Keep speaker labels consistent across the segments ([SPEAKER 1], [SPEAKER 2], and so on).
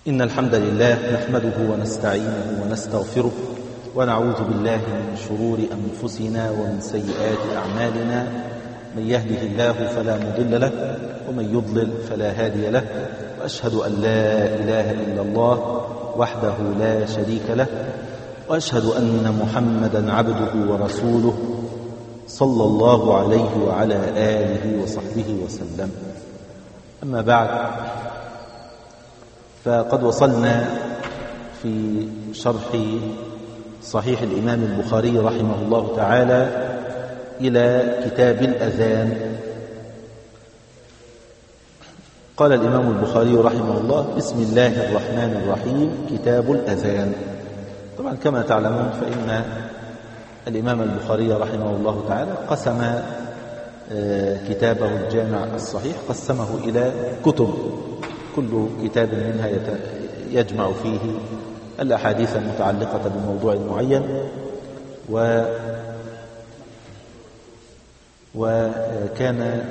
[SPEAKER 1] إن الحمد لله نحمده ونستعينه ونستغفره ونعوذ بالله من شرور أنفسنا ومن سيئات أعمالنا. من يهده الله فلا مضل له ومن يضلل فلا هادي له، وأشهد أن لا إله إلا الله وحده لا شريك له، وأشهد أن محمدا عبده ورسوله صلى الله عليه وعلى آله وصحبه وسلم. أما بعد، فقد وصلنا في شرح صحيح الإمام البخاري رحمه الله تعالى إلى كتاب الأذان. قال الإمام البخاري رحمه الله: بسم الله الرحمن الرحيم، كتاب الأذان. طبعا كما تعلمون فإن الإمام البخاري رحمه الله تعالى قسم كتابه الجامع الصحيح قسمه إلى كتب، كل كتاب منها يجمع فيه الأحاديث المتعلقة بموضوع معين، وكان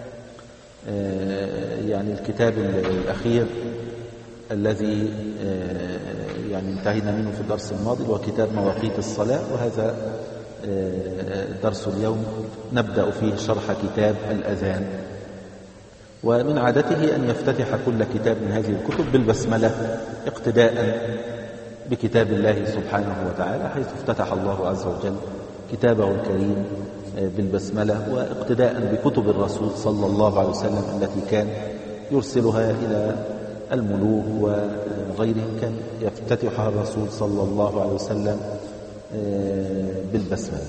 [SPEAKER 1] يعني الكتاب الأخير الذي يعني انتهينا منه في الدرس الماضي هو كتاب مواقيت الصلاة، وهذا درس اليوم نبدأ فيه شرح كتاب الأذان. ومن عادته أن يفتتح كل كتاب من هذه الكتب بالبسملة اقتداء بكتاب الله سبحانه وتعالى، حيث افتتح الله عز وجل كتابه الكريم بالبسملة، واقتداء بكتب الرسول صلى الله عليه وسلم التي كان يرسلها إلى الملوك وغيرهم، كان يفتتحها الرسول صلى الله عليه وسلم بالبسملة.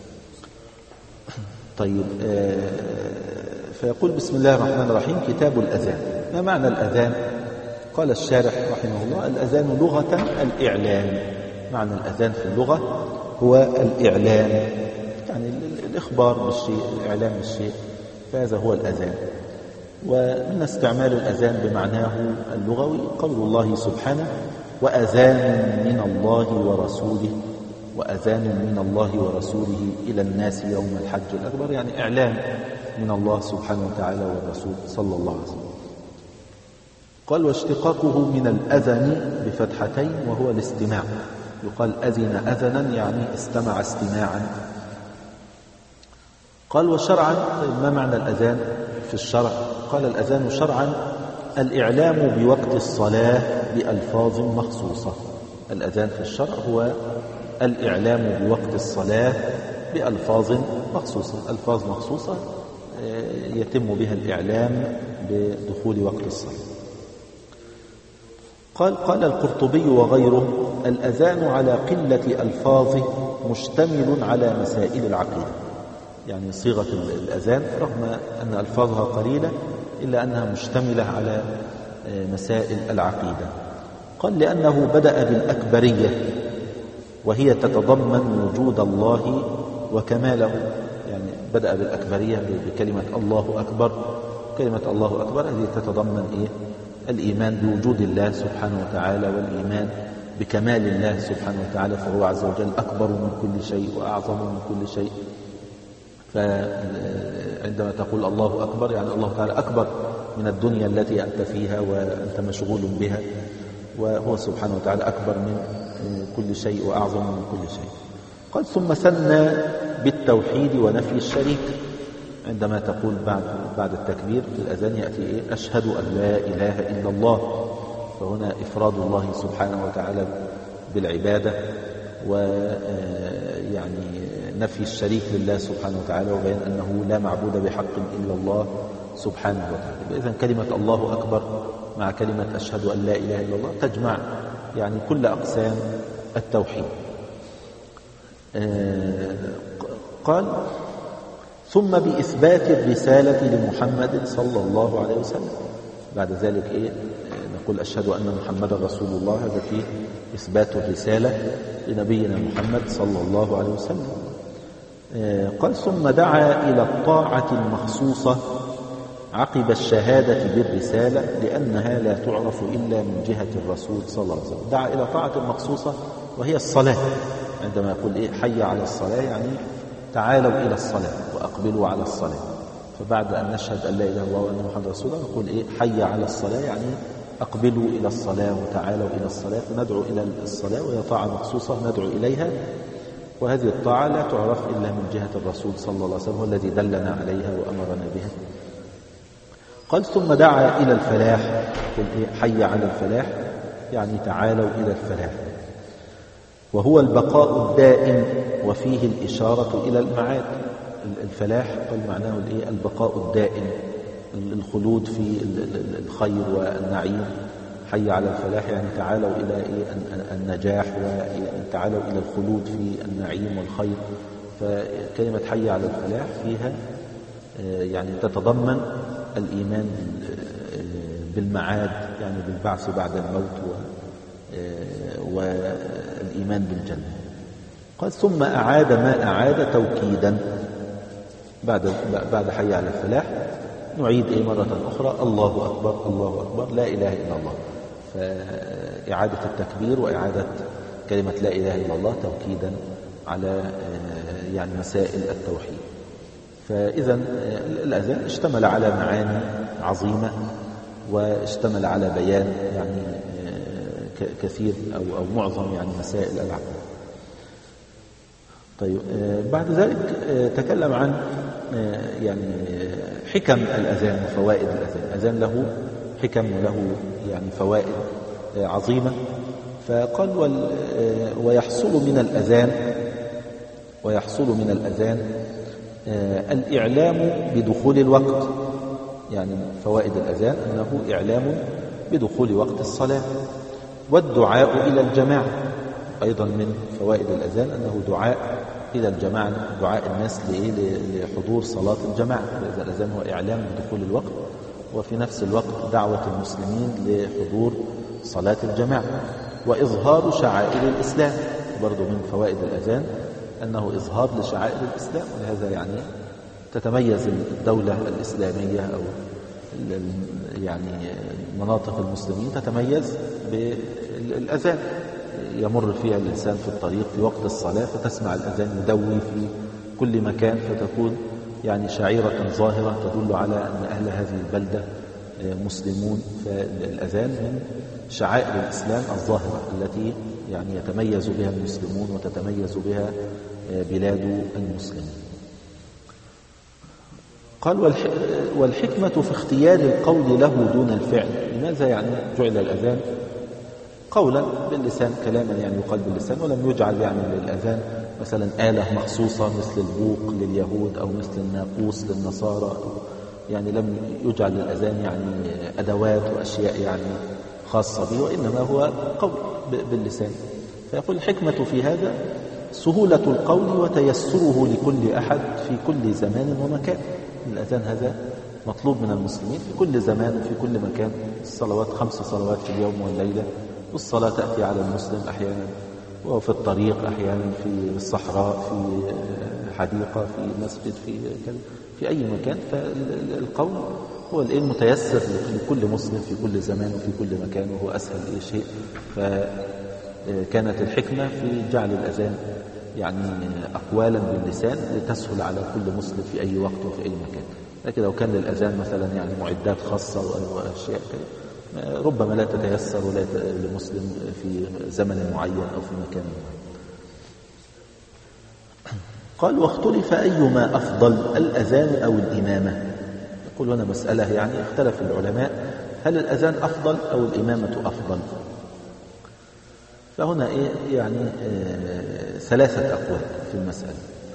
[SPEAKER 1] طيب، فيقول: بسم الله الرحمن الرحيم، كتاب الأذان. ما معنى الأذان؟ قال الشارح رحمه الله: الأذان لغة الإعلان. معنى الأذان في اللغة هو الإعلان، يعني الإخبار بالشيء، الإعلان بالشيء، فهذا هو الأذان. ومن استعمال الأذان بمعناه اللغوي قول الله سبحانه: وأذان من الله ورسوله، وأذان من الله ورسوله إلى الناس يوم الحج الأكبر، يعني إعلان من الله سبحانه وتعالى والرسول صلى الله عليه وسلم. قال: واشتقاقه من الأذن بفتحتين وهو الاستماع. يقال أذن أذنا يعني استمع استماعا. قال: وشرعا، ما معنى الأذان في الشرع؟ قال: الأذان شرعا الإعلام بوقت الصلاة بألفاظ مخصوصة. الأذان في الشرع هو الإعلام بوقت الصلاة بألفاظ مخصوصة، ألفاظ مخصوصة يتم بها الإعلام بدخول وقت الصلاة. قال القرطبي وغيره: الأذان على قلة ألفاظه مشتمل على مسائل العقيدة. يعني صيغة الأذان رغم أن ألفاظها قليلة إلا أنها مشتملة على مسائل العقيدة. قال: لأنه بدأ بالأكبرية، وهي تتضمن وجود الله وكماله. يعني بدأ بالأكبرية بكلمة الله أكبر. كلمة الله أكبر هذه تتضمن الإيمان بوجود الله سبحانه وتعالى، والإيمان بكمال الله سبحانه وتعالى، فهو عز وجل أكبر من كل شيء وأعظم من كل شيء. فعندما تقول الله أكبر يعني الله تعالى أكبر من الدنيا التي أنت فيها وأنت مشغول بها، وهو سبحانه وتعالى أكبر من كل شيء وأعظم من كل شيء. قال: ثم ثنى بالتوحيد ونفي الشريك. عندما تقول بعد التكبير في الأذان يأتي أشهد أن لا إله إلا الله، فهنا إفراد الله سبحانه وتعالى بالعبادة، ويعني نفي الشريك لله سبحانه وتعالى، وبيان أنه لا معبود بحق إلا الله سبحانه وتعالى. إذن كلمة الله أكبر مع كلمة أشهد أن لا إله إلا الله تجمع يعني كل أقسام التوحيد. قال: ثم بإثبات الرسالة لمحمد صلى الله عليه وسلم. بعد ذلك نقول أشهد أن محمد رسول الله، هذا فيه إثبات الرسالة لنبينا محمد صلى الله عليه وسلم. قال: ثم دعا إلى الطاعة المخصوصة عقب الشهادة بالرسالة، لأنها لا تعرف إلا من جهة الرسول صلى الله عليه وسلم. دعا إلى طاعة مخصوصة وهي الصلاة. عندما يقول حي على الصلاة يعني تعالوا إلى الصلاة وأقبلوا على الصلاة. فبعد أن نشهد أن لا إله إلا الله وأن محمد رسول الله نقول حي على الصلاة، يعني أقبلوا إلى الصلاة وتعالوا إلى الصلاة، ندعو إلى الصلاة، وهي طاعة مخصوصة ندعو إليها، وهذه الطاعة لا تعرف إلا من جهة الرسول صلى الله عليه وسلم، هو الذي دلنا عليها وأمرنا بها. قال ثم دعا إلى الفلاح، قل حي على الفلاح يعني تعالوا إلى الفلاح، وهو البقاء الدائم، وفيه الإشارة إلى المعاد. الفلاح قال معناه البقاء الدائم، الخلود في الخير والنعيم. حي على الفلاح يعني تعالوا إلى النجاح، وتعالوا إلى الخلود في النعيم والخير. فكلمة حي على الفلاح فيها يعني تتضمن الإيمان بالمعاد، يعني بالبعث بعد الموت، والإيمان بالجنة. قال ثم أعاد ما أعاد توكيدا، بعد حي على الفلاح نعيد مرة أخرى الله أكبر الله أكبر لا إله إلا الله. فإعادة التكبير وإعادة كلمة لا إله إلا الله توكيدا على يعني مسائل التوحيد. فإذا الأذان اشتمل على معاني عظيمة، واشتمل على بيان يعني كثير أو معظم يعني مسائل العقيدة. طيب بعد ذلك تكلم عن يعني حكم الأذان وفوائد الأذان. الأذان له حكم وله يعني فوائد عظيمة. فقال ويحصل من الأذان الإعلام بدخول الوقت. يعني فوائد الأذان أنه إعلام بدخول وقت الصلاة، والدعاء إلى الجماعة. أيضا من فوائد الأذان أنه دعاء إلى الجماعة، دعاء الناس لحضور صلاة الجماعة. إذا الأذان هو إعلام بدخول الوقت، وفي نفس الوقت دعوة المسلمين لحضور صلاة الجماعة، وإظهار شعائر الإسلام. برضو من فوائد الأذان أنه إظهار لشعائر الإسلام، ولهذا يعني تتميز الدولة الإسلامية أو يعني مناطق المسلمين تتميز بالأذان. يمر فيها الإنسان في الطريق في وقت الصلاة فتسمع الأذان يدوي في كل مكان، فتكون يعني شعيرة ظاهرة تدل على أن أهل هذه البلدة مسلمون. فالأذان من شعائر الإسلام الظاهرة التي يعني يتميز بها المسلمون وتتميز بها بلاد المسلمين. قال والحكمة في اختيار القول له دون الفعل. لماذا يعني جعل الأذان قولا باللسان، كلاما يعني يقال باللسان، ولم يجعل يعني للأذان مثلا آلة مخصوصة مثل البوق لليهود أو مثل الناقوس للنصارى؟ يعني لم يجعل للأذان يعني أدوات وأشياء يعني خاصة به، وإنما هو قول باللسان. فيقول الحكمة في هذا سهولة القول وتيسره لكل أحد في كل زمان ومكان. الأذان هذا مطلوب من المسلمين في كل زمان وفي كل مكان. الصلوات 5 صلوات في اليوم والليلة، والصلاة تأتي على المسلم أحيانا وفي الطريق، أحيانا في الصحراء، في حديقة، في مسجد، في أي مكان. فالقول هو المتيسر لكل مسلم في كل زمان وفي كل مكان، وهو أسهل شيء. فكانت الحكمة في جعل الأذان يعني أقوالا باللسان لتسهل على كل مسلم في أي وقت وفي أي مكان. لكن لو كان للأذان مثلا يعني معدات خاصة وأشياء ربما لا تتيسر لمسلم في زمن معين أو في مكان معين. قال واختلف أيما أفضل الأذان أو الإمامة. يقول هنا مسألة يعني اختلف العلماء، هل الأذان أفضل أو الإمامة أفضل؟ فهنا يعني 3 أقوال في المسألة.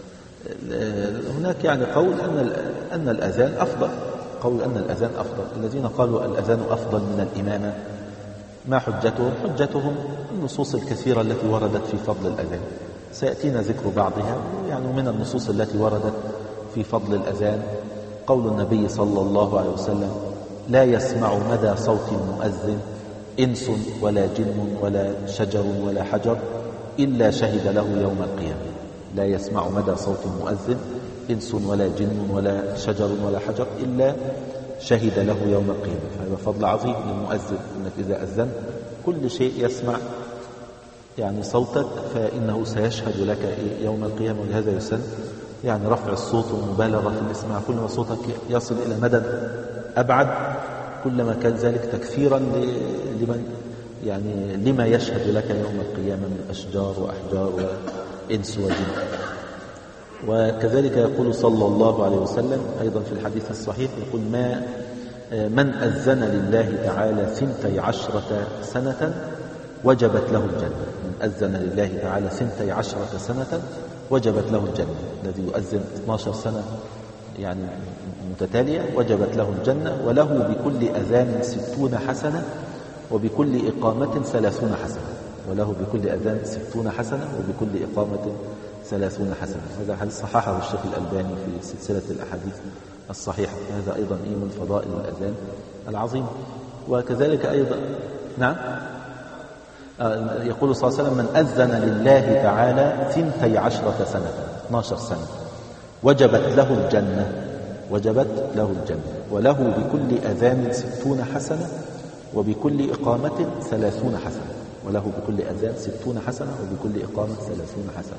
[SPEAKER 1] هناك يعني قول أن الأذان أفضل، قول أن الأذان أفضل. الذين قالوا الأذان أفضل من الإمامة ما حجتهم؟ حجتهم النصوص الكثيرة التي وردت في فضل الأذان، سيأتينا ذكر بعضها. يعني من النصوص التي وردت في فضل الأذان قول النبي صلى الله عليه وسلم: لا يسمع مدى صوت المؤذن إنس ولا جن ولا شجر ولا حجر إلا شهد له يوم القيامة. لا يسمع مدى صوت المؤذن إنس ولا جن ولا شجر ولا حجر إلا شهد له يوم القيامة. فهذا فضل عظيم للمؤذن، أنك إذا أذن كل شيء يسمع يعني صوتك فإنه سيشهد لك يوم القيامة. ولهذا يسن يعني رفع الصوت والمبالغة في الإسماع. كل ما صوتك يصل إلى مدى أبعد كلما كان ذلك تكثيرا لمن يعني لما يشهد لك يوم القيامة من أشجار وأحجار وإنس وجن. وكذلك يقول صلى الله عليه وسلم أيضا في الحديث الصحيح، يقول من أذن لله تعالى 12 سنة وجبت له الجنة. من أذن لله تعالى 12 سنة وجبت له الجنة. الذي يؤذن 12 سنة يعني متتالية وجبت له الجنة، وله بكل أذان 60 حسنة وبكل إقامة 30 حسنة. وله بكل أذان 60 حسنة وبكل إقامة 30 حسنة. هذا حديث صححه الشيخ الألباني في سلسلة الأحاديث الصحيحة. هذا أيضا من فضائل الأذان العظيم. وكذلك أيضا نعم يقول صلى الله عليه وسلم من أذن لله تعالى 12 سنة 12 سنة وجبت له الجنة وله بكل أذان 60 حسنة وبكل إقامة 30 حسنة. وله بكل أذان 60 حسنة وبكل إقامة 30 حسنة.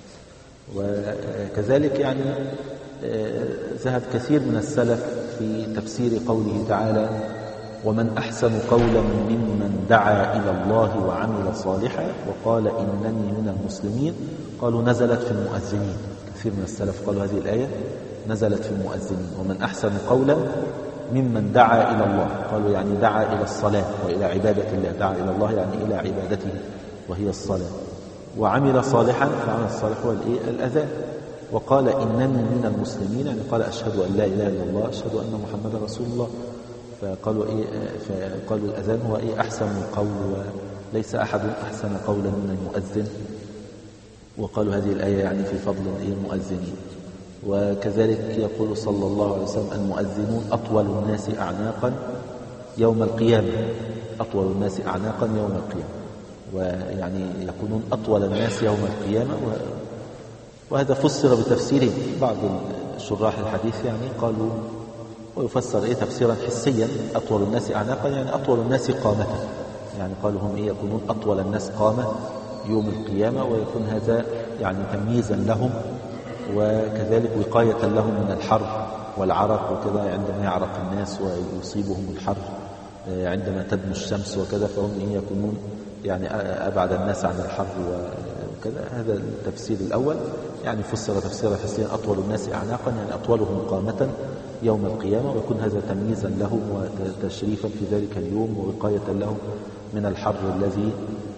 [SPEAKER 1] وكذلك يعني ذهب كثير من السلف في تفسير قوله تعالى ومن أحسن قولا ممن دعا إلى الله وعمل صالحا وقال إنني من المسلمين. قالوا نزلت في المؤذنين. كثير من السلف قالوا هذه الآية نزلت في المؤذنين. ومن أحسن قولا ممن دعا إلى الله، قالوا يعني دعا إلى الصلاة وإلى عبادة الله. دعا إلى الله يعني إلى عبادته وهي الصلاة. وعمل صالحا، فعمل الصالح هو الأذان. وقال إنني من المسلمين، يعني قال أشهد أن لا إله إلا الله أشهد أن محمدا رسول الله. فقالوا فقالوا الأذان هو أحسن القول، وليس أحد أحسن قولا من المؤذن. وقالوا هذه الآية يعني في فضل المؤذنين. وكذلك يقول صلى الله عليه وسلم المؤذنون أطول الناس أعناقا يوم القيامة. أطول الناس أعناقا يوم القيامة، ويعني يكونون أطول الناس يوم القيامة. وهذا فسر بتفسيرين. بعض شراح الحديث يعني قالوا ويفسر تفسيرا حسيا. أطول الناس أعناقا يعني أطول الناس قامة، يعني قالوا هم يكونون أطول الناس قامة يوم القيامة، ويكون هذا يعني تمييزا لهم، وكذلك وقاية لهم من الحر والعرق وكذا. عندما يعرق الناس ويصيبهم الحر عندما تدنو الشمس وكذا، فهم يكونون يعني أبعد الناس عن الحر وكذا. هذا التفسير الأول يعني فسر تفسيرا حسيا أطول الناس أعناقا يعني أطولهم قامة يوم القيامة، ويكون هذا تمييزا لهم وتشريفا في ذلك اليوم ووقاية لهم من الحر الذي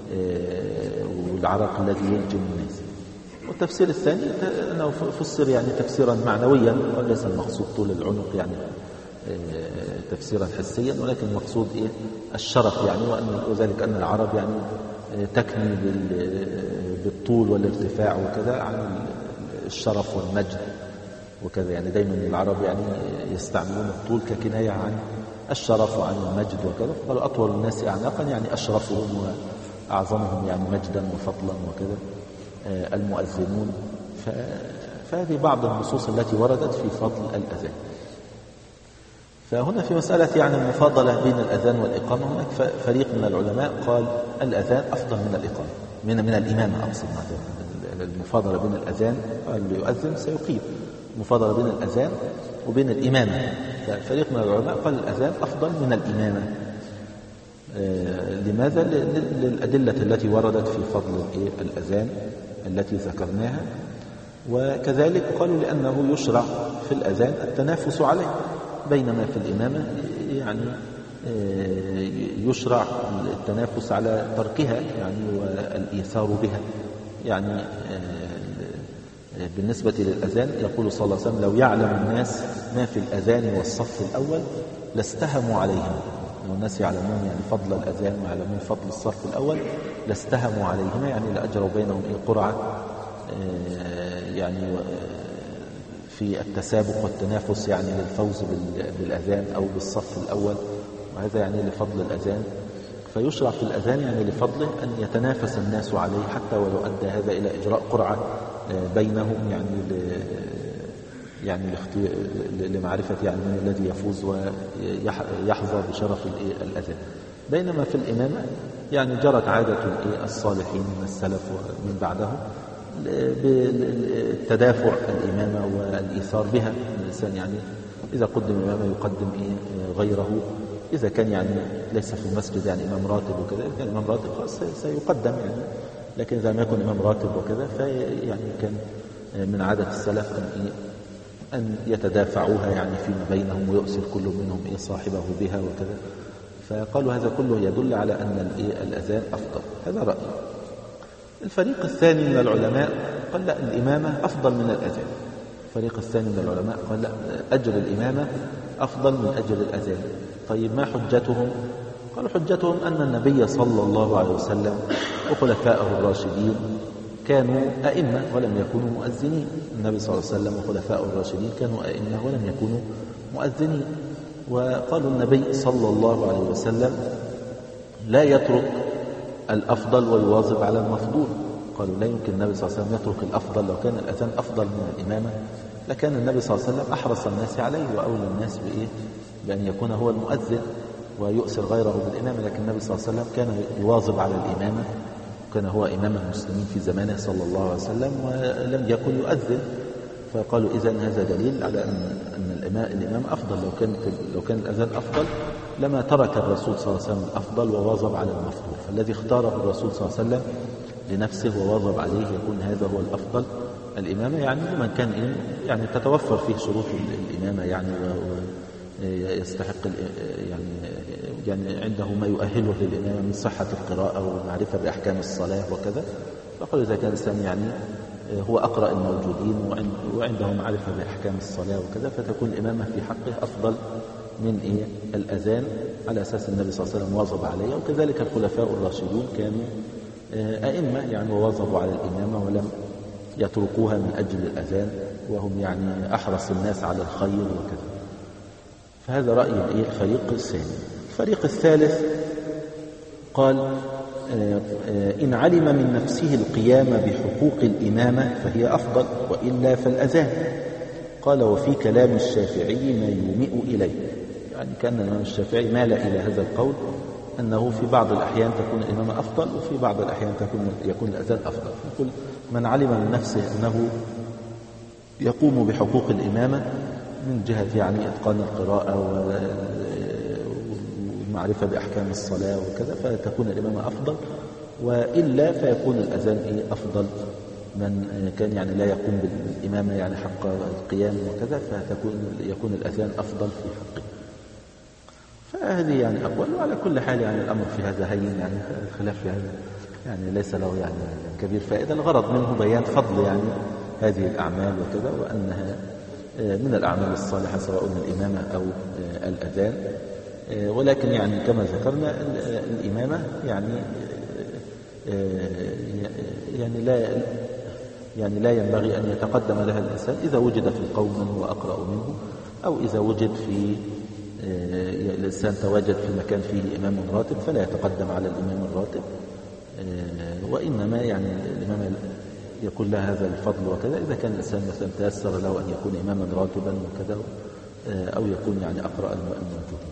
[SPEAKER 1] والعرق الذي يلجم الناس. والتفسير الثاني أنه فسر يعني تفسيرا معنويا، وليس المقصود طول العنق يعني تفسيرا حسيا، ولكن المقصود الشرف يعني، وذلك أن العرب يعني تكني بالطول والارتفاع وكذا عن الشرف والمجد وكذا. يعني دايما العرب يعني يستعملون الطول ككناية عن الشرف وعن المجد وكذا. قالوا أطول الناس أعناقا يعني أشرفهم وأعظمهم يعني مجدا وفضلا وكذا المؤذنون. فهذه بعض النصوص التي وردت في فضل الأذان. فهنا في مسألة يعني المفاضلة بين الأذان والإقامة، هناك فريق من العلماء قال الأذان أفضل من الإقامة من الإمامة. أقصد المفاضلة بين الأذان، قال اللي يؤذن سيقيم. المفاضلة بين الأذان وبين الإمامة، ففريق من العلماء قال الأذان أفضل من الإمامة. لماذا؟ للأدلة التي وردت في فضل الأذان التي ذكرناها. وكذلك قالوا لأنه يشرع في الأذان التنافس عليه، بينما في الإمامة يعني يشرع التنافس على تركها يعني والإيثار بها. يعني بالنسبة للأذان يقول صلى الله عليه وسلم لو يعلم الناس ما في الأذان والصف الأول لاستهموا عليهم. لو الناس يعلمون يعني فضل الأذان ويعلمون فضل الصف الأول لاستهموا عليهما، يعني لأجروا بينهم قرعة يعني في التسابق والتنافس يعني للفوز بالأذان أو بالصف الأول، وهذا يعني لفضل الأذان. فيشرع في الأذان يعني لفضله أن يتنافس الناس عليه، حتى ولو أدى هذا إلى إجراء قرعة بينهم يعني لمعرفة يعني من الذي يفوز ويحظى بشرف الأذان. بينما في الإمامة يعني جرت عادة الصالحين من السلف ومن بعدهم بالتدافع الإمامة والإيثار بها. الإنسان يعني إذا قدم إمامة يقدم غيره إذا كان يعني ليس في المسجد يعني إمام راتب وكذا، إذا كان إمام راتب خلاص سيقدم يعني، لكن إذا لم يكن إمام راتب وكذا فيعني كان من عادة السلف أن يتدافعوها يعني فيما بينهم ويؤسر كل منهم صاحبه بها وكذا. فقالوا هذا كله يدل على أن الأذان أفضل. هذا رأي. الفريق الثاني من العلماء قال لا، الإمامة أفضل من الأذان. الفريق الثاني من العلماء قال لا، أجر الإمامة أفضل من أجر الأذان. طيب ما حجتهم؟ قالوا حجتهم أن النبي صلى الله عليه وسلم وخلفائه الراشدين كانوا أئمة ولم يكونوا مؤذنين. النبي صلى الله عليه وسلم وخلفائه الراشدين كانوا أئمة ولم يكونوا مؤذنين. وقالوا النبي صلى الله عليه وسلم لا يترك الأفضل ويواظب على المفضول. قالوا لا يمكن النبي صلى الله عليه وسلم يترك الأفضل. لو كان الأذان أفضل من الإمامة لكان النبي صلى الله عليه وسلم أحرص الناس عليه وأولى الناس بأن يكون هو المؤذن ويؤسر غيره بالإمامة. لكن النبي صلى الله عليه وسلم كان يواظب على الإمامة، كان هو إمام المسلمين في زمانه صلى الله عليه وسلم ولم يكن يؤذن. فقالوا إذن هذا دليل على أن الإمام أفضل. لو كان الأذان أفضل لما ترك الرسول صلى الله عليه وسلم الأفضل وواظب على المفضول. فالذي اختاره الرسول صلى الله عليه وسلم لنفسه وواظب عليه يكون هذا هو الأفضل الإمامة، يعني لمن كان يعني تتوفر فيه شروط الإمامة يعني ويستحق يعني عنده ما يؤهله للإمامة من صحة القراءة ومعرفة بأحكام الصلاة وكذا. فقالوا إذا كان الإنسان يعني هو أقرأ الموجودين وعنده معرفة بأحكام الصلاة وكذا فتكون الإمامة في حقه أفضل من الأذان، على أساس النبي صلى الله عليه وسلم واظب عليه. وكذلك الخلفاء الراشدون كانوا أئمة يعني وواظبوا على الإمامة ولم يتركوها من أجل الأذان، وهم يعني أحرص الناس على الخير وكذا. فهذا رأي الفريق الثاني. الفريق الثالث قال إن علم من نفسه القيام بحقوق الإمامة فهي أفضل، وإلا فالأذان. قال وفي كلام الشافعي ما يومئ إليه، يعني كان الإمام الشافعي مال إلى هذا القول أنه في بعض الأحيان تكون الإمامة أفضل وفي بعض الأحيان يكون الأذان أفضل. يقول من علم من نفسه أنه يقوم بحقوق الإمامة من جهة يعني إتقان القراءة والمعرفة بأحكام الصلاة وكذا فتكون الإمامة أفضل، وإلا فيكون الأذان أفضل من كان يعني لا يقوم بالإمامة يعني حق القيام وكذا، يكون الأذان أفضل في حقه. فهذه يعني أقوال. وعلى كل حال يعني الأمر في هذا هين، يعني الخلاف في هذا يعني ليس له يعني كبير فائدة. الغرض منه بيان فضل يعني هذه الأعمال وكذا، وأنها من الأعمال الصالحة سواء الإمامة أو الأذان. ولكن يعني كما ذكرنا الإمامة يعني لا ينبغي أن يتقدم لها الإنسان إذا وجد في القوم من هو أقرأ منه، أو إذا وجد في الإنسان تواجد في مكان فيه إمام راتب فلا يتقدم على الإمام الراتب، وإنما يعني الإمام يكون له هذا الفضل وكذا إذا كان الإنسان مثلا تيسر له أن يكون إماما راتبا وكذا، أو يكون يعني أقرأ الموجودين.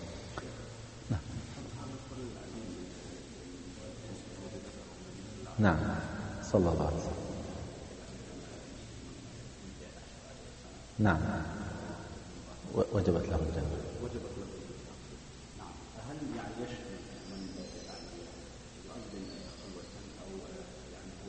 [SPEAKER 1] نعم صلى الله عليه وسلم. نعم وجبت له الجنة.
[SPEAKER 2] نعم. فهل يعني يشمل من يعني يؤذن خلوة أو يعني هو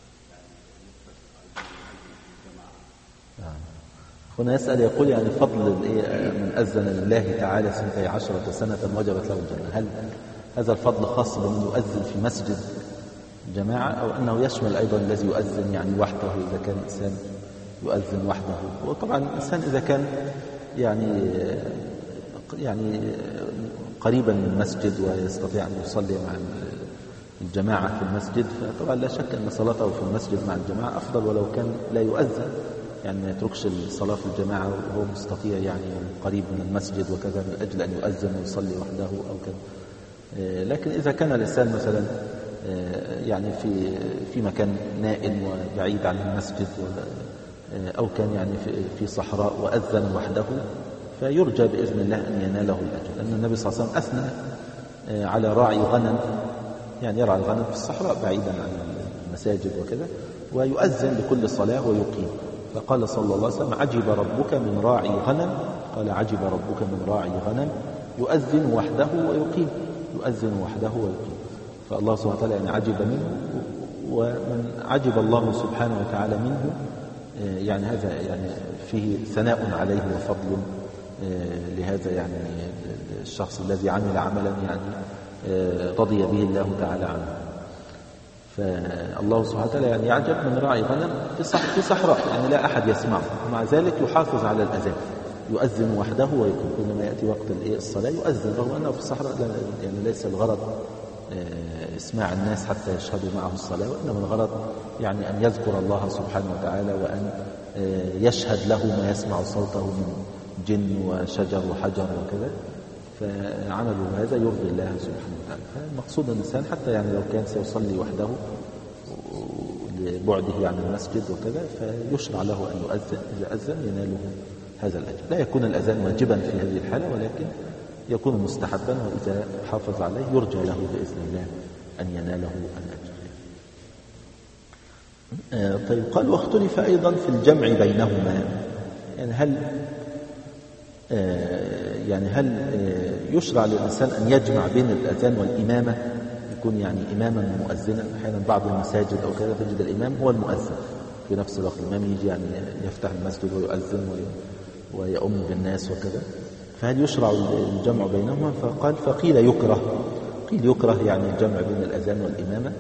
[SPEAKER 1] يعني هنا يسأل يقول يعني فضل من أذن لله تعالى 12 سنة وجبت له الجنة، هل هذا الفضل خاص بمن يؤذن في مسجد جماعة أو أنه يشمل أيضا الذي يؤذن يعني وحده إذا كان الإنسان يؤذن وحده؟ وطبعا الإنسان إذا كان يعني قريبا من المسجد ويستطيع أن يصلي مع الجماعة في المسجد فطبعا لا شك أن صلاته في المسجد مع الجماعة أفضل ولو كان لا يؤذن، يعني ما يتركش الصلاة في الجماعة وهو مستطيع يعني قريب من المسجد وكذا من أجل أن يؤذن ويصلي وحده أو كذا. لكن إذا كان الإنسان مثلا يعني في مكان نائم وبعيد عن المسجد أو كان يعني في صحراء وأذن وحده فيرجى بإذن الله أن يناله الأجر، لأن النبي صلى الله عليه وسلم أثنى على راعي غنم يعني يرعى الغنم في الصحراء بعيدا عن المساجد وكذا ويؤذن لكل صلاة ويقيم، فقال صلى الله عليه وسلم عجب ربك من راعي غنم، قال عجب ربك من راعي غنم يؤذن وحده ويقيم، يؤذن وحده ويقيم. فالله سبحانه وتعالى يعني عجب منه، ومن عجب الله سبحانه وتعالى منه يعني هذا يعني فيه ثناء عليه وفضل لهذا يعني الشخص الذي عمل عملا يعني رضي به الله تعالى عنه. فالله سبحانه وتعالى يعني يعجب من راعي غنم في صحراء يعني لا أحد يسمعه، ومع ذلك يحافظ على الأذان، يؤذن وحده ويقيم. كلما يأتي وقت الصلاة يؤذن، رغم أنه في الصحراء يعني ليس الغرض اسماع الناس حتى يشهدوا معه الصلاة، وإنما الغرض يعني أن يذكر الله سبحانه وتعالى، وأن يشهد له ما يسمع صوته من جن وشجر وحجر وكذا. فعمله هذا يرضي الله سبحانه وتعالى. فالمقصود الإنسان حتى يعني لو كان سيصلي وحده لبعده عن المسجد وكذا، فيشرع له أن يؤذن، إذا أذن يناله هذا الأجر. لا يكون الأذان واجبا في هذه الحالة، ولكن يكون مستحبا، وإذا حافظ عليه يرجى له بإذن الله أن يناله الأجر. طيب، قال واختلف أيضا في الجمع بينهما، يعني هل يشرع للإنسان أن يجمع بين الأذان والإمامة، يكون يعني إماما مؤذنا؟ أحيانا بعض المساجد أو كذا تجد الإمام هو المؤذن في نفس الوقت، الإمام يجي يعني يفتح المسجد ويؤذن ويؤم بالناس وكذا، فهل يشرع الجمع بينهما؟ فقال فقيل يكره، قيل يكره يعني الجمع بين الأذان والإمامة،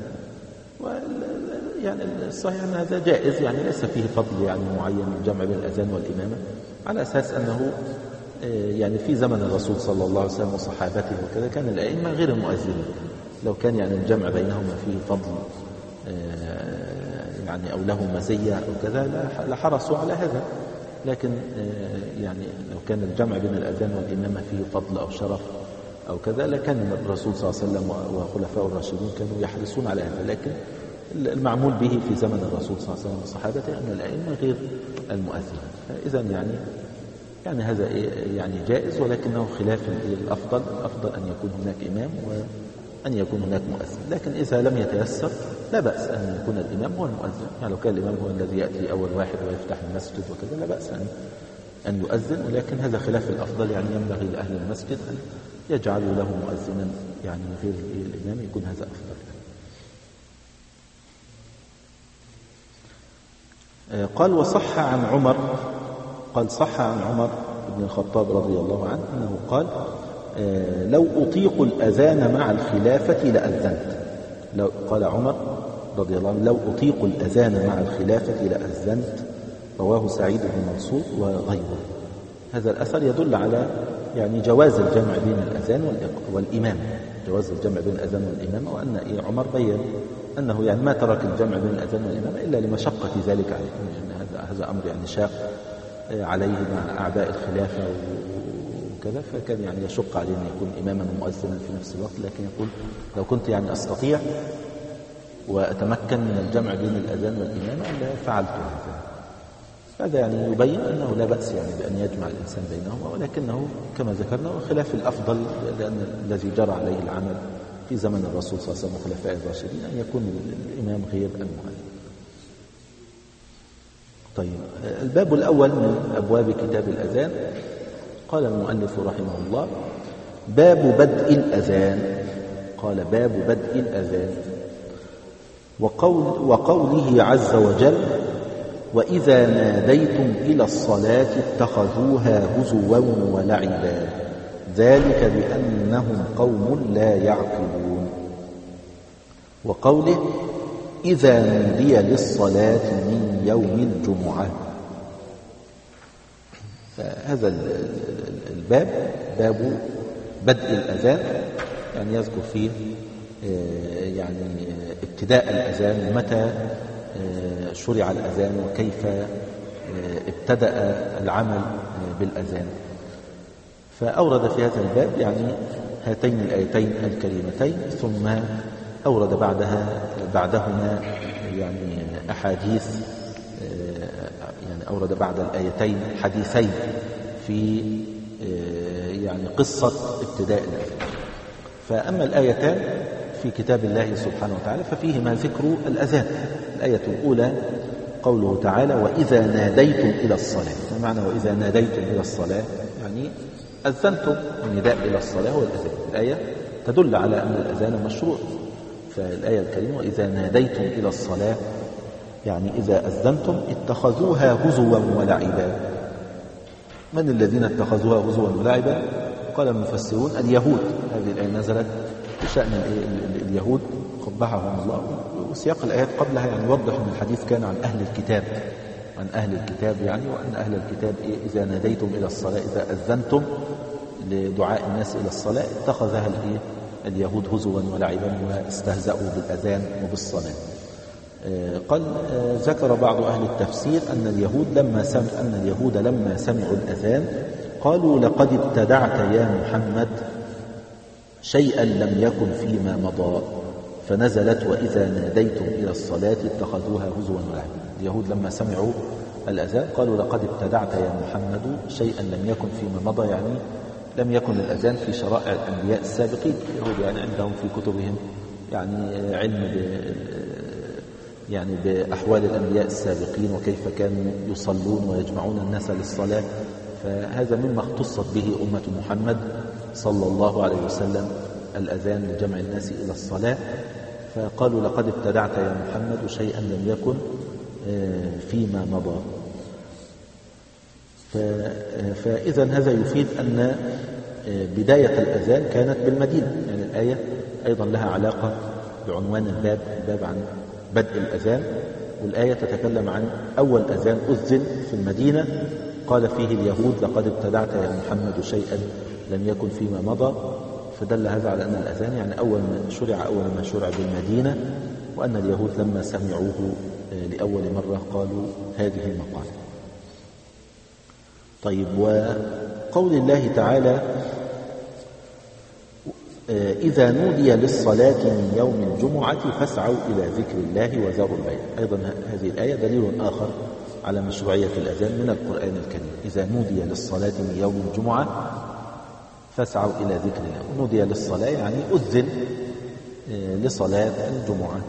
[SPEAKER 1] يعني الصحيح أن هذا جائز، يعني ليس فيه فضل يعني معين الجمع بين الأذان والإمامة، على أساس أنه يعني في زمن الرسول صلى الله عليه وسلم وصحابته وكذا كان الأئمة غير المؤذنين، لو كان يعني الجمع بينهما فيه فضل يعني أو له مزية أو كذا لحرصوا على هذا، لكن يعني لو كان الجمع بين الأذان والإمامة فيه فضل أو شرف أو كذا لكان الرسول صلى الله عليه وسلم وخلفاء الراشدين كانوا يحرصون على هذا، لكن المعمول به في زمن الرسول صلى الله عليه وسلم وصحابته أن الأئمة غير المؤذنين. فإذا يعني هذا يعني جائز، ولكنه خلاف الأفضل. الأفضل أن يكون هناك إمام وأن يكون هناك مؤذن، لكن إذا لم يتيسر لا بأس أن يكون الإمام هو المؤذن، يعني لو كان الإمام هو الذي يأتي أول واحد ويفتح المسجد وكذا لا بأس أن يؤذن، ولكن هذا خلاف الأفضل، يعني ينبغي لأهل المسجد أن يجعلوا له مؤذنا يعني غير الإمام، يكون هذا أفضل. قال وصح عن عمر، قال صح عن عمر بن الخطاب رضي الله عنه أنه قال لو أطيق الأذان مع الخلافة لأذنت. قال عمر رضي الله عنه لو أطيق الأذان مع الخلافة لأذنت، رواه سعيد بن منصور وغيره. هذا الأثر يدل على يعني جواز الجمع بين الأذان والإمامة، جواز الجمع بين الأذان والإمامة، وأن عمر بين أنه يعني ما ترك الجمع بين الأذان والإمامة إلا لمشقة ذلك عليه، يعني هذا أمر يعني شاق عليه مع أعداء الخلافة وكذا، فكان يعني يشق عليه أن يكون إماما ومؤذنا في نفس الوقت، لكن يقول لو كنت يعني أستطيع وأتمكن من الجمع بين الأذان والإمامة لفعلت هذا يعني يبين أنه لا بأس يعني بأن يجمع الإنسان بينهما، ولكنه كما ذكرنا خلاف الأفضل، لأن الذي جرى عليه العمل في زمن الرسول صلى الله عليه وسلم وخلفاء الراشدين أن يكون الإمام غير المؤذن. طيب، الباب الأول من أبواب كتاب الأذان، قال المؤلف رحمه الله باب بدء الأذان. قال باب بدء الأذان وقوله عز وجل وإذا ناديتم إلى الصلاة اتخذوها هزوا ولعبا ذلك بأنهم قوم لا يعقلون. وقوله إذا نودي للصلاة من يوم الجمعة. فهذا الباب باب بدء الأذان، يعني يذكر فيه يعني ابتداء الأذان، متى شرع الأذان وكيف ابتدأ العمل بالأذان. فأورد في هذا الباب يعني هاتين الآيتين الكريمتين، ثم أورد بعدهما يعني أحاديث، يعني أورد بعد الآيتين حديثين في يعني قصة ابتداء الأذان. فأما الآيتان في كتاب الله سبحانه وتعالى ففيهما ذكر الأذان. الآية الأولى قوله تعالى وإذا ناديتم إلى الصلاة. ما معنى وإذا ناديتم إلى الصلاة؟ يعني أذنتم، النداء إلى الصلاة هو الأذان. الآية تدل على أن الأذان مشروع، فالآية الكريمة وإذا ناديتم إلى الصلاة يعني إذا أذنتم اتخذوها هزوا ولعبا. من الذين اتخذوها هزوا ولعبا؟ قال المفسرون اليهود. هذه الآية نزلت بشأن اليهود قبحهم الله، وسياق الآيات قبلها يعني يوضح أن الحديث كان عن أهل الكتاب، عن أهل الكتاب يعني، وأن أهل الكتاب إذا ناديتم إلى الصلاة، إذا أذنتم لدعاء الناس إلى الصلاة اتخذها اليهود هزوا ولعبا واستهزأوا بالأذان وبالصلاة. قال ذكر بعض أهل التفسير أن اليهود لما سمعوا الأذان قالوا لقد ابتدعت يا محمد شيئا لم يكن فيما مضى، فنزلت وإذا ناديتم إلى الصلاة اتخذوها هزوا ولعبا. اليهود لما سمعوا الأذان قالوا لقد ابتدعت يا محمد شيئا لم يكن فيما مضى، يعني لم يكن الأذان في شرائع الأنبياء السابقين. اليهود يعني عندهم في كتبهم يعني علم بأحوال الأنبياء السابقين وكيف كانوا يصلون ويجمعون الناس للصلاة، فهذا مما اختصت به أمة محمد صلى الله عليه وسلم، الأذان لجمع الناس إلى الصلاة. فقالوا لقد ابتدعت يا محمد شيئا لم يكن فيما مضى. فإذا هذا يفيد أن بداية الأذان كانت بالمدينة، يعني الآية أيضا لها علاقة بعنوان الباب عن بدء الأذان، والآية تتكلم عن أول أذان أذن في المدينة قال فيه اليهود لقد ابتدعت يا محمد شيئا لم يكن فيما مضى، فدل هذا على أن الأذان يعني أول ما شرع بالمدينة، وأن اليهود لما سمعوه لأول مرة قالوا هذه المقالة. طيب، وقول الله تعالى إذا نودي للصلاة من يوم الجمعة فاسعوا إلى ذكر الله وذروا البيع. أيضا هذه الآية دليل آخر على مشروعية الأذان من القرآن الكريم. إذا نودي للصلاة من يوم الجمعة فاسعوا إلى ذكر الله. نودي للصلاة يعني أذن لصلاة الجمعة.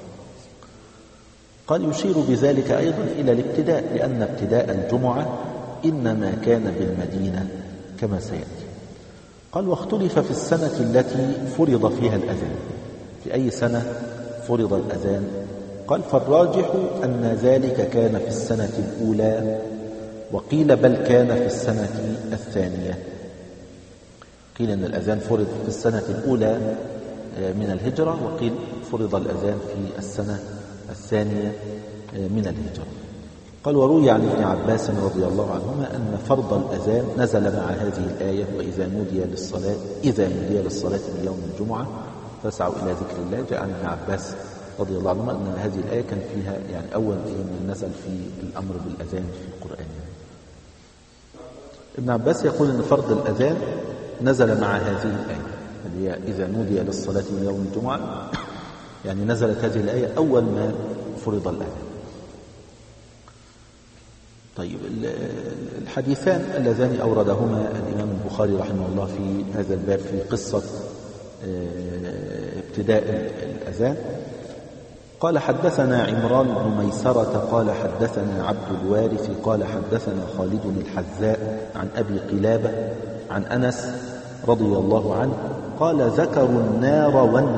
[SPEAKER 1] قال يشير بذلك أيضا إلى الابتداء، لأن ابتداء الجمعة إنما كان بالمدينة كما سيأتي. قال واختلف في السنة التي فرض فيها الأذان. في أي سنة فرض الأذان؟ قال فالراجح أن ذلك كان في السنة الأولى، وقيل بل كان في السنة الثانية. قيل أن الأذان فرض في السنة الأولى من الهجرة، وقيل فرض الأذان في السنة الثانية من الهجرة. قال وروي عن ابن عباس رضي الله عنهما أن فرض الأذان نزل مع هذه الآية وإذا نودي للصلاة من يوم الجمعة فاسعوا إلى ذكر الله. جاء عن ابن عباس رضي الله عنهما أن هذه الآية كان فيها يعني أول من نزل في الأمر بالأذان في القرآن. ابن عباس يقول أن فرض الأذان نزل مع هذه الآية اللي هي إذا نودي للصلاة من يوم الجمعة، يعني نزلت هذه الآية أول ما فرض الأذان. طيب، الحديثان اللذان أوردهما الإمام البخاري رحمه الله في هذا الباب في قصة ابتداء الأذان. قال حدثنا عمران بن ميسرة قال حدثنا عبد الوارث قال حدثنا خالد الحذاء عن أبي قلابة عن أنس رضي الله عنه قال ذكروا النار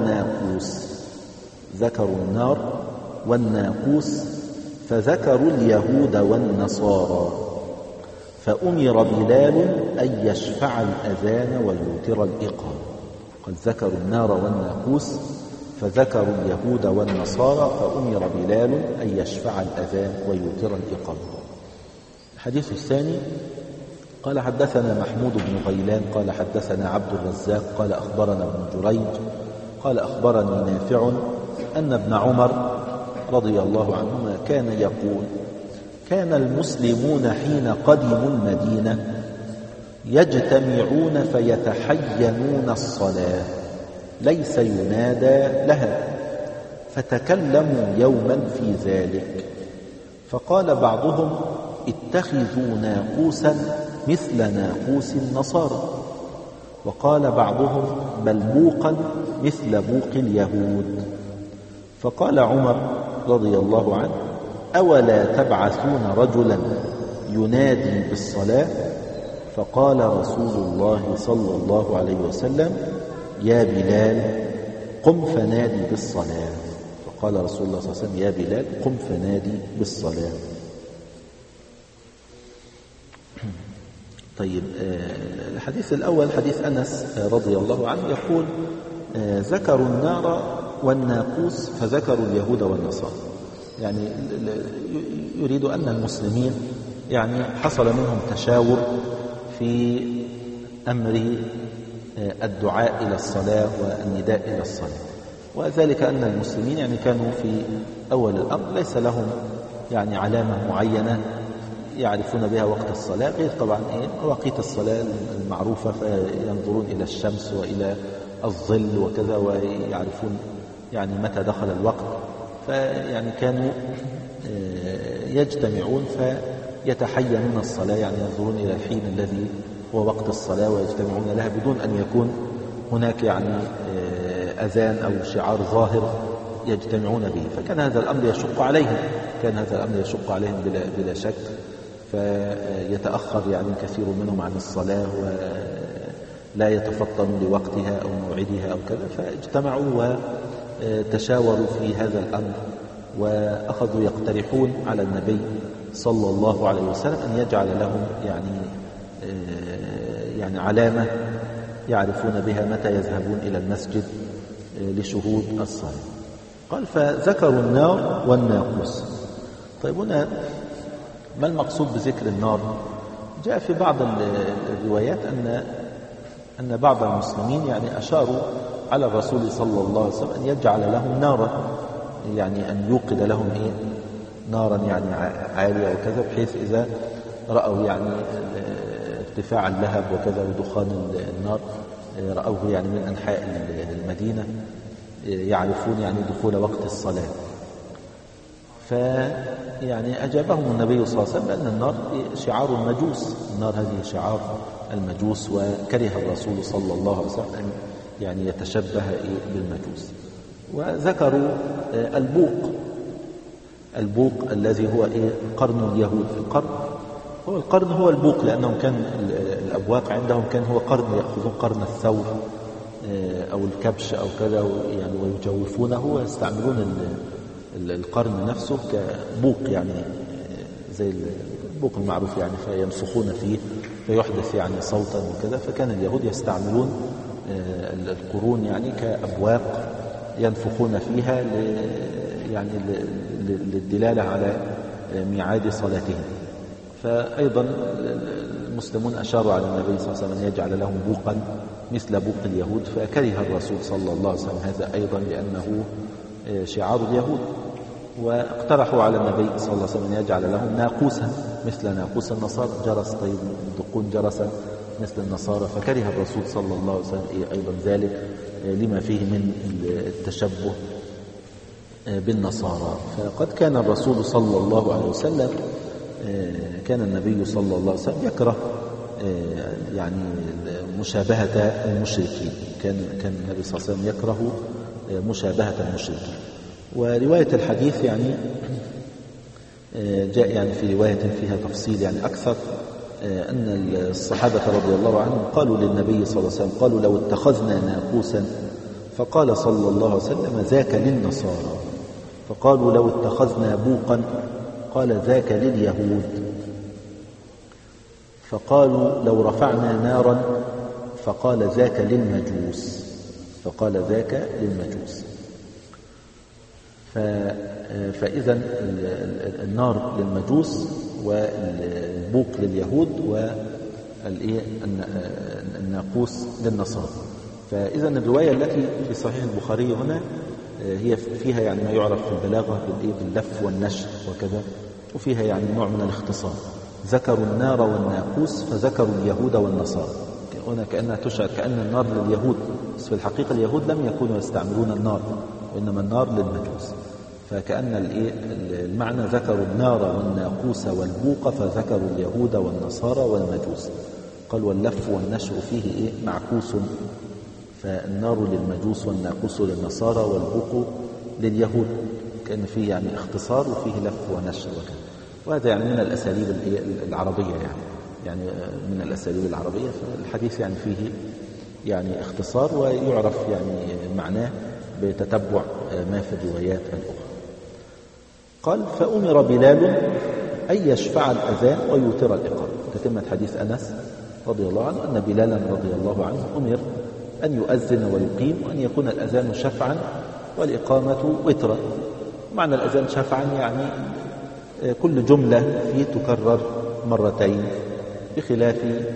[SPEAKER 1] والناقوس فذكروا اليهود والنصارى، فأمر بلال أن يشفع الأذان ويوتر الإقامة. قد ذكروا النار والناقوس فذكروا اليهود والنصارى، فأمر بلال أن يشفع الأذان ويوتر الإقامة. الحديث الثاني قال حدثنا محمود بن غيلان قال حدثنا عبد الرزاق قال أخبرنا ابن جريج قال أخبرني نافع أن ابن عمر رضي الله عنهما كان يقول كان المسلمون حين قدموا المدينة يجتمعون فيتحينون الصلاة ليس ينادى لها، فتكلموا يوما في ذلك، فقال بعضهم اتخذوا ناقوسا مثل ناقوس النصارى، وقال بعضهم بل بوقا مثل بوق اليهود. فقال عمر رضي الله عنه أولا تبعثون رجلا ينادي بالصلاة؟ فقال رسول الله صلى الله عليه وسلم: يا بلال قم فنادي بالصلاة. فقال رسول الله صلى الله عليه وسلم: يا بلال قم فنادي بالصلاة. طيب، الحديث الأول حديث أنس رضي الله عنه يقول: ذكروا النار والناقوس فذكروا اليهود والنصارى. يعني يريد أن المسلمين يعني حصل منهم تشاور في أمر الدعاء إلى الصلاة والنداء إلى الصلاة، وذلك أن المسلمين يعني كانوا في أول الأمر ليس لهم يعني علامة معينة يعرفون بها وقت الصلاة، غير طبعا مواقيت الصلاة المعروفة، فينظرون إلى الشمس وإلى الظل وكذا ويعرفون يعني متى دخل الوقت. فيعني كانوا يجتمعون فيتحينون الصلاة، يعني ينظرون إلى الحين الذي هو وقت الصلاة ويجتمعون لها بدون أن يكون هناك يعني أذان أو شعار ظاهر يجتمعون به. فكان هذا الأمر يشق عليهم، بلا شك، فيتأخر يعني كثير منهم عن الصلاة ولا يتفطن لوقتها أو موعدها أو كذا. فاجتمعوا وتشاوروا في هذا الأمر، وأخذوا يقترحون على النبي صلى الله عليه وسلم أن يجعل لهم يعني علامة يعرفون بها متى يذهبون إلى المسجد لشهود الصلاة. قال: فذكروا النار والناقوس. طيب، هنا ما المقصود بذكر النار؟ جاء في بعض الروايات أن بعض المسلمين يعني أشاروا على الرسول صلى الله عليه وسلم أن يجعل لهم نارا، يعني أن يوقد لهم نارا يعني عالية وكذا، بحيث إذا رأوا يعني ارتفاع اللهب وكذا ودخان النار رأوه يعني من أنحاء المدينة يعرفون يعني دخول وقت الصلاة. فيعني أجابهم النبي صلى الله عليه وسلم بأن النار شعار المجوس، النار هذه شعار المجوس، وكره الرسول صلى الله عليه وسلم أن يعني يتشبه بالمجوس. وذكروا البوق الذي هو قرن اليهود. القرن هو البوق، لأنهم كان الأبواق عندهم كان هو قرن، يأخذون قرن الثور أو الكبش أو كذا يعني ويجوفونه ويستعملون القرن نفسه كبوق، يعني زي البوق المعروف يعني، فينفخون فيه فيحدث يعني صوتا وكذا. فكان اليهود يستعملون القرون يعني كأبواق ينفخون فيها يعني للدلالة على ميعاد صلاتهم. فأيضا المسلمون أشاروا على النبي صلى الله عليه وسلم أن يجعل لهم بوقا مثل بوق اليهود، فكره الرسول صلى الله عليه وسلم هذا أيضا لأنه شعار اليهود. واقترحوا على النبي صلى الله عليه وسلم أن يجعل لهم ناقوسا مثل ناقوس النصارى، جرس، طيب يدقون جرسا مثل النصارى، فكره الرسول صلى الله عليه وسلم أيضا ذلك لما فيه من التشبه بالنصارى. فقد كان الرسول صلى الله عليه وسلم كان النبي صلى الله عليه وسلم يكره يعني مشابهة المشركين، كان النبي صلى الله عليه وسلم يكره مشابهة المشركين. ورواية الحديث يعني جاء يعني في رواية فيها تفصيل يعني أكثر، أن الصحابة رضي الله عنهم قالوا للنبي صلى الله عليه وسلم، قالوا: لو اتخذنا ناقوسا، فقال صلى الله عليه وسلم: ذاك للنصارى. فقالوا: لو اتخذنا بوقا، قال: ذاك لليهود. فقالوا: لو رفعنا نارا، فقال: ذاك للمجوس. فإذا النار للمجوس والبوق لليهود والناقوس للنصارى. فإذا الرواية التي في صحيح البخاري هنا هي فيها يعني ما يعرف في البلاغة باللف والنشر وكذا، وفيها يعني نوع من الاختصار. ذكروا النار والناقوس فذكروا اليهود والنصارى. هنا كأنها تشعر كأن النار لليهود، بس في الحقيقة اليهود لم يكونوا يستعملون النار، وإنما النار للمجوس. فكأن المعنى ذكروا النار والناقوس والبوق فذكروا اليهود والنصارى والمجوس. قال: واللف والنشر فيه معكوس، فالنار للمجوس والناقوس للنصارى والبوق لليهود، كأن فيه يعني اختصار وفيه لف ونشر وكذا. وهذا يعني من الأساليب العربية يعني. يعني من الأساليب العربية، فالحديث يعني فيه يعني اختصار، ويعرف يعني معناه بتتبع ما في الروايات الأخرى. قال: فأمر بلال أن يشفع الأذان ويوتر الإقامة. تتمة حديث أنس رضي الله عنه أن بلالا رضي الله عنه أمر أن يؤذن ويقيم، وأن يكون الأذان شفعا والإقامة وترا. معنى الأذان شفعا يعني كل جملة فيه تكرر مرتين، بخلاف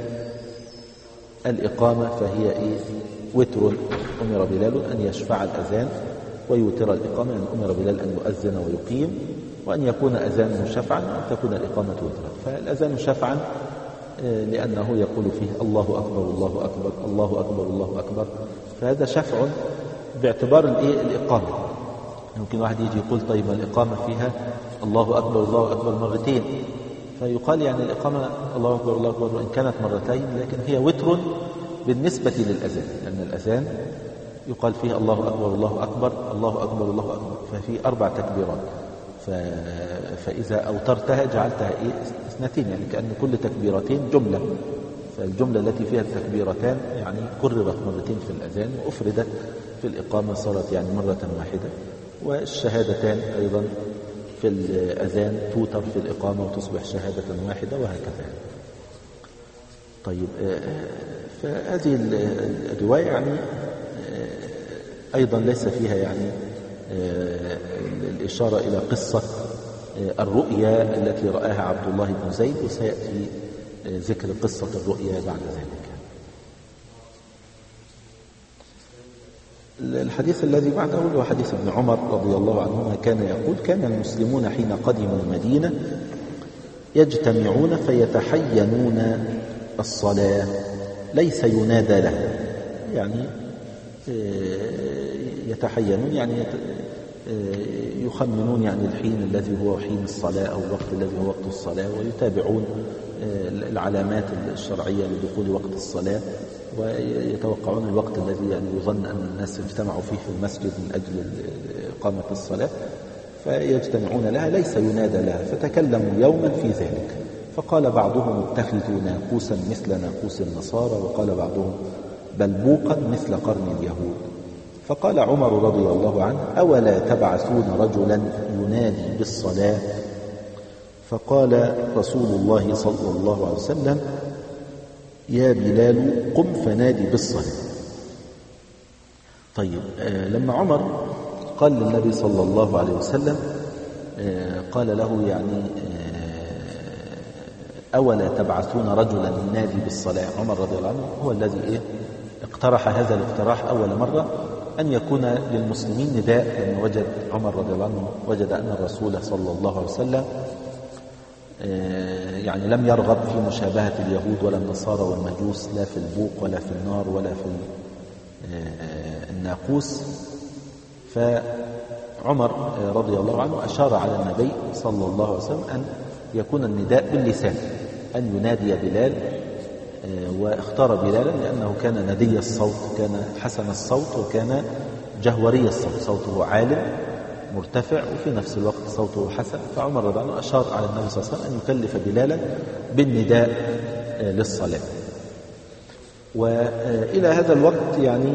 [SPEAKER 1] الإقامة فهي وتر. أمر بلال أن يشفع الأذان ويوتر الإقامة، يعني أمر بلال أن يؤذن ويقيم، وأن يكون أذانه شفعا وأن تكون الإقامة وترا. فالأذان شفعا لأنه يقول فيه الله أكبر الله أكبر الله أكبر الله أكبر، فهذا شفع باعتبار الإقامة. يمكن واحد يجي يقول طيب الإقامة فيها الله أكبر الله أكبر مرتين، فيقال يعني الإقامة الله أكبر الله أكبر وإن كانت مرتين، لكن هي وتر بالنسبة للأذان، لأن الأذان يقال فيه الله أكبر الله أكبر الله أكبر الله أكبر، ففي 4 تكبيرات. فإذا أوترتها جعلتها اثنتين، يعني كأن كل تكبيرتين جملة، فالجملة التي فيها التكبيرتان يعني قررت مرتين في الأذان وأفردت في الإقامة، صارت يعني مرة واحدة. والشهادتان أيضا في الأذان توتر في الإقامة وتصبح شهادة واحدة، وهكذا. طيب، فهذه الرواية يعني أيضا ليس فيها يعني الإشارة إلى قصة الرؤيا التي رآها عبد الله بن زيد، وسيأتي ذكر قصة الرؤيا بعد ذلك. الحديث الذي بعده هو حديث ابن عمر رضي الله عنهما، كان يقول: كان المسلمون حين قدموا المدينة يجتمعون فيتحينون الصلاة ليس ينادى لها، يعني يتحينون يعني يخمنون يعني الحين الذي هو حين الصلاة أو الوقت الذي هو وقت الصلاة، ويتابعون العلامات الشرعية لدخول وقت الصلاة، ويتوقعون الوقت الذي يعني يظن أن الناس اجتمعوا فيه في المسجد من أجل إقامة الصلاة، فيجتمعون لها ليس ينادى لها. فتكلموا يوما في ذلك، فقال بعضهم: اتخذوا ناقوسا مثل ناقوس النصارى، وقال بعضهم: بل بوقا مثل قرن اليهود. فقال عمر رضي الله عنه: أولا تبعثون رجلا ينادي بالصلاة؟ فقال رسول الله صلى الله عليه وسلم: يا بلال قم فنادي بالصلاة. طيب، لما عمر قال للنبي صلى الله عليه وسلم قال له يعني أولا تبعثون رجلا ينادي بالصلاة، عمر رضي الله عنه هو الذي اقترح هذا الاقتراح أول مرة، أن يكون للمسلمين نداء، لأنه وجد عمر رضي الله عنه وجد أن الرسول صلى الله عليه وسلم يعني لم يرغب في مشابهة اليهود ولا النصارى والمجوس، لا في البوق ولا في النار ولا في الناقوس. فعمر رضي الله عنه أشار على النبي صلى الله عليه وسلم أن يكون النداء باللسان، أن ينادي بلال، واختار بلالا لأنه كان ندي الصوت، كان حسن الصوت، وكان جهوري الصوت، صوته عالٍ مرتفع وفي نفس الوقت صوته حسن. فعمر رضي الله عنه أشار على النبي صلى الله عليه وسلم أن يكلف بلالا بالنداء للصلاة. وإلى هذا الوقت يعني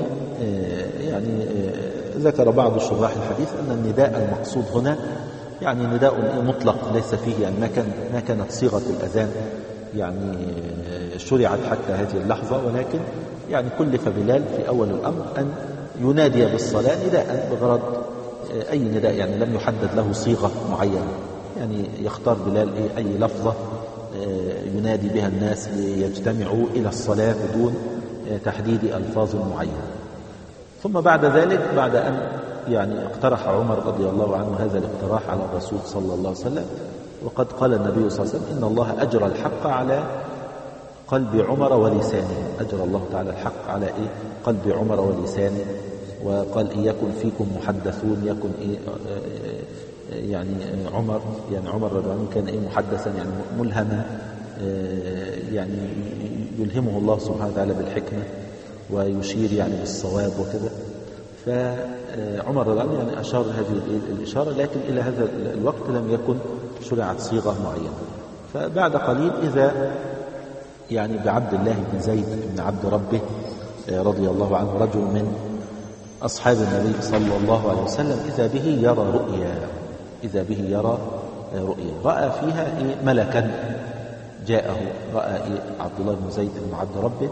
[SPEAKER 1] ذكر بعض شراح الحديث أن النداء المقصود هنا يعني نداء مطلق، ليس فيه يعني ما كانت صيغة الأذان يعني شرعت حتى هذه اللحظة، ولكن يعني كلف بلال في أول الأمر أن ينادي بالصلاة نداء بغرض أي نداء، يعني لم يحدد له صيغة معينة، يعني يختار بلال أي لفظة ينادي بها الناس ليجتمعوا إلى الصلاة بدون تحديد ألفاظ معينة. ثم بعد ذلك، بعد أن يعني اقترح عمر رضي الله عنه هذا الاقتراح على الرسول صلى الله عليه وسلم، وقد قال النبي صلى الله عليه وسلم: إن الله أجرى الحق على قلب عمر ولسانه. أجرى الله تعالى الحق على قلب عمر ولسانه، وقال: إن يكن فيكم محدثون يكن يعني عمر رضي الله عنه كان محدثا يعني ملهما، يعني يلهمه الله سبحانه وتعالى بالحكمة ويشير يعني بالصواب وكذا. فعمر رضي الله عنه يعني أشار هذه الإشارة، لكن إلى هذا الوقت لم يكن شرعت صيغة معينة. فبعد قليل إذا يعني بعبد الله بن زيد بن عبد ربه رضي الله عنه، رجل من أصحاب النبي صلى الله عليه وسلم، إذا به يرى رؤيا، إذا به يرى رؤيا، رأى فيها ملكا جاءه، رأى عبد الله بن زيد بن عبد ربه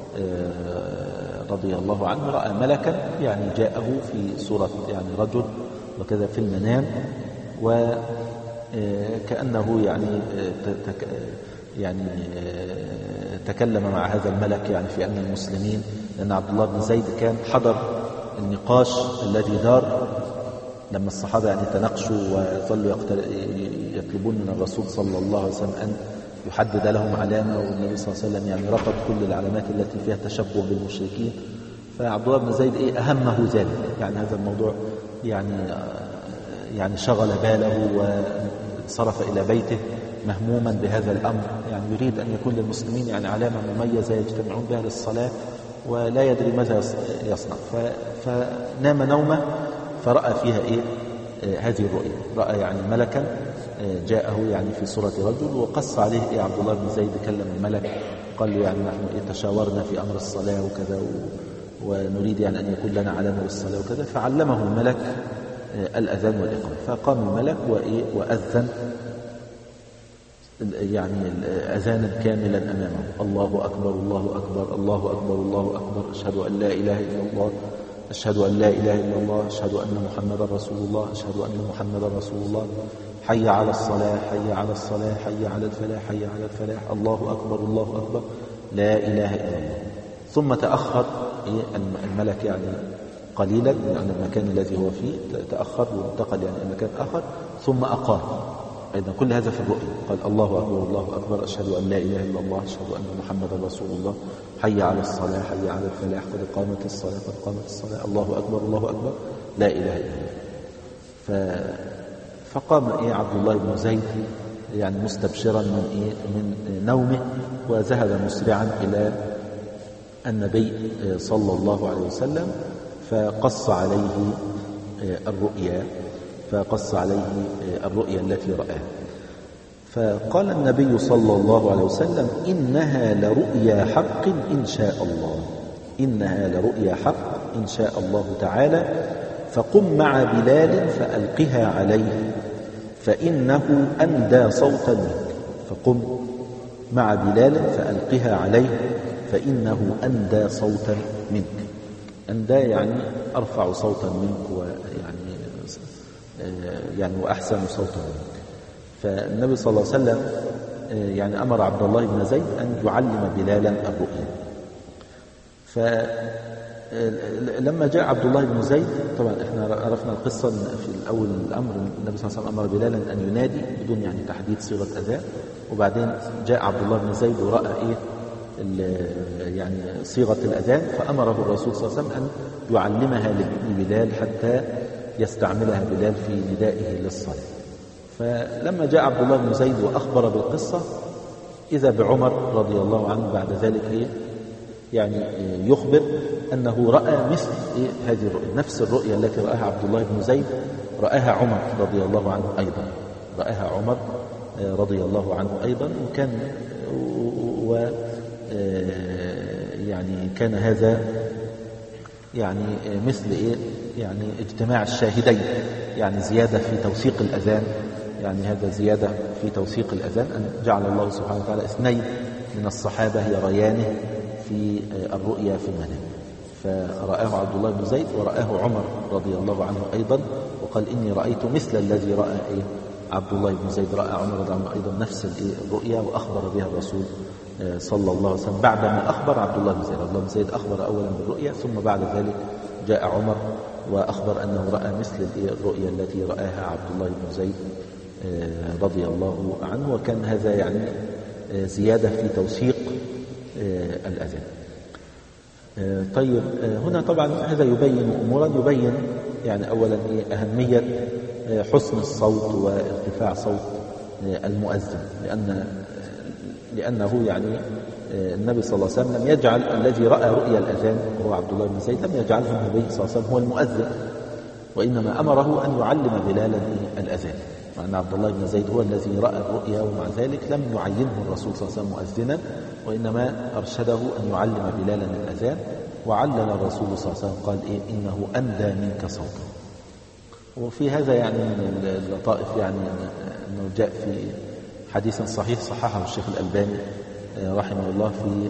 [SPEAKER 1] رضي الله عنه، رأى ملكا يعني جاءه في صورة يعني رجل وكذا في المنام، وكأنه يعني تكلم مع هذا الملك يعني في أن المسلمين، لأن عبد الله بن زيد كان حضر النقاش الذي دار لما الصحابة يعني تناقشوا وظلوا يطلبون من الرسول صلى الله عليه وسلم أن يحدد لهم علامة، والنبي صلى الله عليه وسلم يعني رفض كل العلامات التي فيها تشبه بالمشركين. فعبد الله بن زيد أهمه ذلك، يعني هذا الموضوع يعني شغل باله وصرف إلى بيته مهموما بهذا الأمر، يعني يريد أن يكون للمسلمين يعني علامة مميزة يجتمعون بها للصلاة، ولا يدري ماذا يصنع. فنام نومه فرأى فيها هذه الرؤيا، رأى يعني ملكا جاءه يعني في صورة رجل، وقص عليه عبد الله بن زيد، كلم الملك قال له يعني نحن تشاورنا في أمر الصلاة وكذا، ونريد يعني أن يكون لنا علامة للصلاة وكذا، فعلمه الملك الأذان والإقامة. فقام الملك وأذن يعني أذانا كاملا أمامه: الله أكبر الله أكبر الله أكبر الله أكبر، أشهد أن لا إله إلا الله، أشهد أن لا إله إلا الله، أشهد أن محمدا رسول الله، أشهد أن محمدا رسول الله، حي على الصلاة حي على الصلاة حي على الفلاح حي على الفلاح، الله أكبر الله أكبر، لا إله إلا الله. ثم تأخر الملك يعني قليلا عن المكان الذي هو فيه، تأخر وانتقل يعني المكان آخر، ثم أقام أيضا كل هذا في الرؤيا، قال: الله أكبر الله أكبر، أشهد أن لا إله إلا الله، أشهد أن محمدا رسول الله، حي على الصلاة حي على الفلاح، قد قامت الصلاة قد قامت الصلاة، الله أكبر الله أكبر، لا إله إلا الله. فقام عبد الله بن زيد يعني مستبشرا من نومه، وذهب مسرعا إلى النبي صلى الله عليه وسلم، فقص عليه الرؤيا التي رآها. فقال النبي صلى الله عليه وسلم: إنها لرؤيا حق إن شاء الله، إنها لرؤيا حق إن شاء الله تعالى، فقم مع بلال فألقها عليه فإنه أندى صوتا منك. فقم مع بلال فألقها عليه فإنه أندى صوتا منك. أندى يعني أرفع صوتا منك، ويعني وأحسن صوتا منك. فالنبي صلى الله عليه وسلم يعني أمر عبد الله بن زيد أن يعلم بلالا الرؤيا. فلما جاء عبد الله بن زيد، طبعا احنا عرفنا القصة في الأول الأمر النبي صلى الله عليه وسلم أمر بلالا أن ينادي بدون يعني تحديد صيغة أذان، وبعدين جاء عبد الله بن زيد ورأى يعني صيغة الأذان، فأمره الرسول صلى الله عليه وسلم أن يعلمها لبلال حتى يستعملها بلال في ندائه للصلاة. فلما جاء عبد الله بن زيد وأخبر بالقصة، إذا بعمر رضي الله عنه بعد ذلك يعني يخبر أنه رأى مثل هذه الرؤيا، نفس الرؤيا التي رآها عبد الله بن زيد رآها عمر رضي الله عنه أيضا، رآها عمر رضي الله عنه أيضا. وكان يعني كان هذا يعني مثل يعني اجتماع الشاهدين، يعني زيادة في توثيق الأذان، يعني هذا زيادة في توثيق الأذان، أن جعل الله سبحانه وتعالى اثنين من الصحابة يريانه في الرؤيا في المنام. فرآه عبد الله بن زيد ورآه عمر رضي الله عنه أيضا، وقال: إني رأيت مثل الذي رأى عبد الله بن زيد، رأى عمر رضي الله عنه أيضا نفس الرؤيا، وأخبر بها الرسول صلى الله عليه وسلم بعدما أخبر عبد الله بن زيد. عبد الله بن زيد أخبر أولا بالرؤيا، ثم بعد ذلك جاء عمر وأخبر أنه رأى مثل الرؤيا التي رآها عبد الله بن زيد رضي الله عنه. وكان هذا يعني زيادة في توثيق الأذان. طيب، هنا طبعا هذا يبين أمورا، يبين يعني أولا أهمية حسن الصوت وارتفاع صوت المؤذن، لأنه يعني النبي صلى الله عليه وسلم لم يجعل الذي رأى رؤيا الأذان وهو عبد الله بن زيد، لم يجعله النبي صلى الله عليه وسلم هو المؤذن، وإنما أمره أن يعلم بلالا الأذان. مع أن عبد الله بن زيد هو الذي رأى الرؤيا، ومع ذلك لم يعينه الرسول صلى الله عليه وسلم مؤذنا، وإنما أرشده أن يعلم بلالا الأذان، وعلل الرسول صلى الله عليه وسلم قال إنه أندى منك صوتا. وفي هذا يعني من اللطائف يعني أنه جاء في حديث صحيح صححه الشيخ الألباني رحمه الله في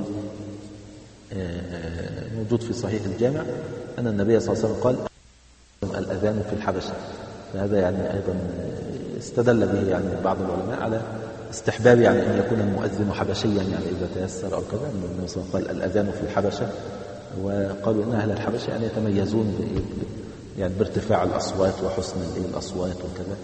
[SPEAKER 1] موجود في صحيح الجامع، أن النبي صلى الله عليه وسلم قال الأذان في الحبشة. فهذا يعني أيضا استدل به يعني بعض العلماء على استحباب يعني أن يكون المؤذن حبشيا يعني إذا تيسر أو كذا. النبي صلى الله عليه وسلم قال الأذان في الحبشة، وقالوا إن أهل الحبشة يعني يتميزون يعني بارتفاع الأصوات وحسن الأصوات وكذا.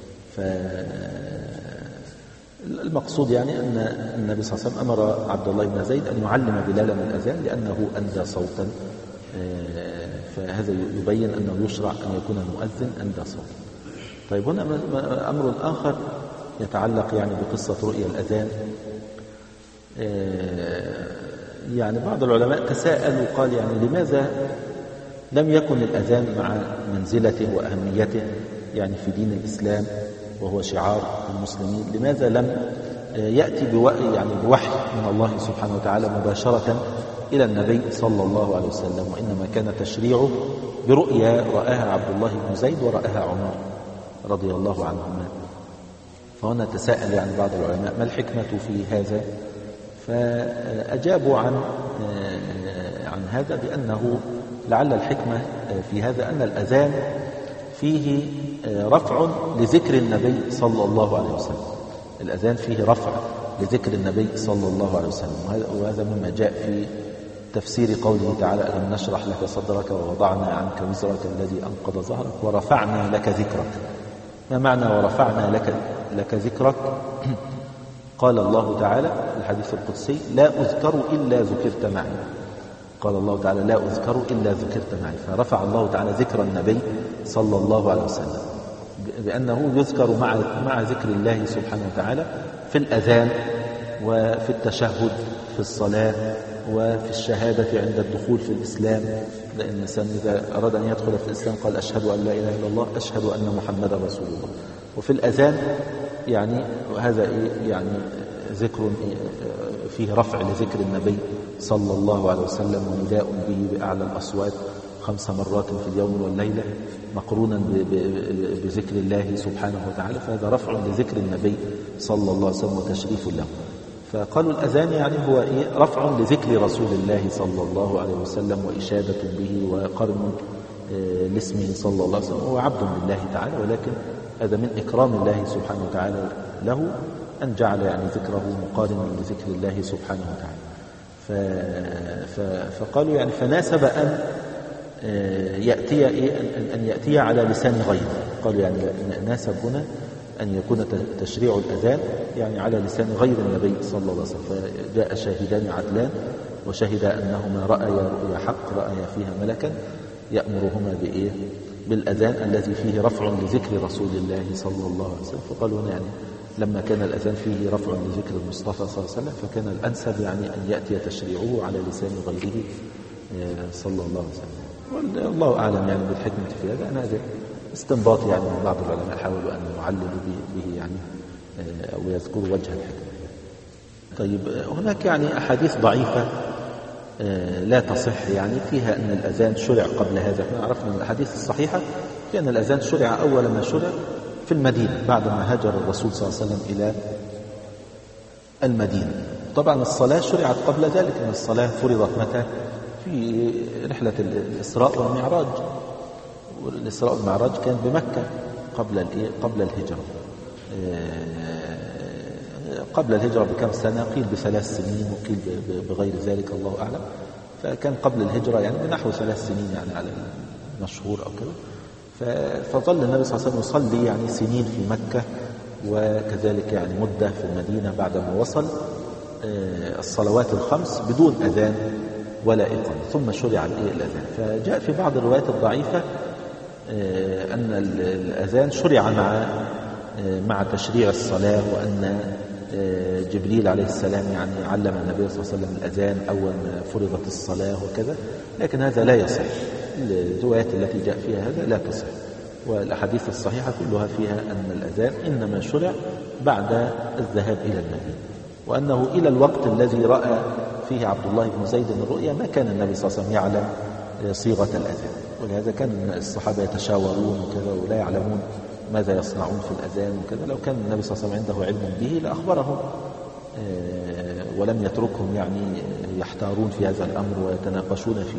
[SPEAKER 1] فالمقصود يعني أن النبي صلى الله عليه وسلم أمر عبد الله بن زيد أن يعلم بلالا الأذان لأنه أندى صوتا، فهذا يبين أنه يشرع أن يكون المؤذن أندى صوتا. طيب هنا أمر آخر يتعلق يعني بقصة رؤيا الأذان. يعني بعض العلماء تساءلوا قال يعني لماذا لم يكن الأذان مع منزلته وأهميته يعني في دين الإسلام وهو شعار المسلمين، لماذا لم يأتي بوحي من الله سبحانه وتعالى مباشرة إلى النبي صلى الله عليه وسلم، وإنما كان تشريعه برؤيا رآها عبد الله بن زيد ورآها عمر رضي الله عنهما. فهنا تساءل يعني بعض العلماء ما الحكمة في هذا؟ فأجابوا عن هذا بأنه لعل الحكمة في هذا أن الأذان فيه رفع لذكر النبي صلى الله عليه وسلم. الأذان فيه رفع لذكر النبي صلى الله عليه وسلم، وهذا مما جاء في تفسير قوله تعالى ألم نشرح لك صدرك ووضعنا عنك وزرك الذي أنقض ظهرك ورفعنا لك ذكرك. ما معنى ورفعنا لك ذكرك؟ قال الله تعالى في الحديث القدسي لا أذكر إلا ذكرت معي. قال الله تعالى لا أذكر إلا ذكرت معي، فرفع الله تعالى ذكر النبي صلى الله عليه وسلم بأنه يذكر مع ذكر الله سبحانه وتعالى في الأذان وفي التشهد في الصلاة وفي الشهادة عند الدخول في الإسلام، لأن الإنسان إذا أراد أن يدخل في الإسلام قال أشهد أن لا إله إلا الله أشهد أن محمدا رسول الله. وفي الأذان يعني هذا يعني ذكر فيه رفع لذكر النبي صلى الله عليه وسلم ونداء به بأعلى الأصوات 5 مرات في اليوم والليلة مقرونا بذكر الله سبحانه وتعالى، فهذا رفع لذكر النبي صلى الله عليه وسلم وتشريف له. فقالوا الأذان يعني هو رفع لذكر رسول الله صلى الله عليه وسلم وإشادة به وقرن لاسمه صلى الله عليه وسلم. هو عبد لله تعالى، ولكن هذا من إكرام الله سبحانه وتعالى له أن جعل يعني ذكره مقارنا لذكر الله سبحانه وتعالى. فقالوا يعني فناسب أن يأتي على لسان غيره. قالوا يعني ناسب هنا أن يكون تشريع الأذان يعني على لسان غير النبي صلى الله عليه وسلم. فجاء شاهدان عدلان وشهد أنهما رأيا رؤيا حق، رأيا فيها ملكا يأمرهما بالأذان الذي فيه رفع لذكر رسول الله صلى الله عليه وسلم. فقالوا هنا يعني لما كان الأذان فيه رفع لذكر المصطفى صلى الله عليه وسلم فكان الأنسب يعني أن يأتي تشريعه على لسان غيره صلى الله عليه وسلم. والله أعلم يعني بالحكمة في هذا. أنا هذا استنباط يعني من بعض العلماء حاولوا أن يعللوا به يعني أو يذكروا وجه الحكمة. طيب هناك يعني أحاديث ضعيفة لا تصح يعني فيها أن الأذان شرع قبل هذا. احنا عرفنا من الأحاديث الصحيحة في أن الأذان شرع أول ما شرع في المدينة بعد ما هاجر الرسول صلى الله عليه وسلم إلى المدينة. طبعا الصلاة شرعت قبل ذلك، أن الصلاة فرضت متى؟ في رحلة الإسراء والمعراج. والإسراء والمعراج كان بمكة قبل الهجرة. قبل الهجرة بكم سنة؟ قيل ب3 سنين وقيل بغير ذلك الله أعلم. فكان قبل الهجرة يعني بنحو 3 سنين يعني على المشهور أو كذا. فظل النبي صلى الله عليه وسلم يصلي يعني سنين في مكة وكذلك يعني مدة في المدينة بعدما وصل الصلوات ال5 بدون أذان ولا إقامة، ثم شرع الأذان. فجاء في بعض الروايات الضعيفة أن الأذان شرع مع تشريع الصلاة، وأن جبريل عليه السلام يعني علم النبي صلى الله عليه وسلم الأذان أول ما فرضت الصلاة وكذا، لكن هذا لا يصح. الروايات التي جاء فيها هذا لا تصح. والأحاديث الصحيحة كلها فيها أن الأذان إنما شرع بعد الذهاب إلى المدينة، وأنه إلى الوقت الذي رأى فيه عبد الله بن زيد الرؤيا ما كان النبي صلى الله عليه وسلم يعلم صيغة الأذان، ولهذا كان الصحابة يتشاورون وكذا ولا يعلمون ماذا يصنعون في الأذان وكذا. لو كان النبي صلى الله عليه وسلم عنده علم به لأخبرهم ولم يتركهم يعني يحتارون في هذا الأمر ويتناقشون فيه.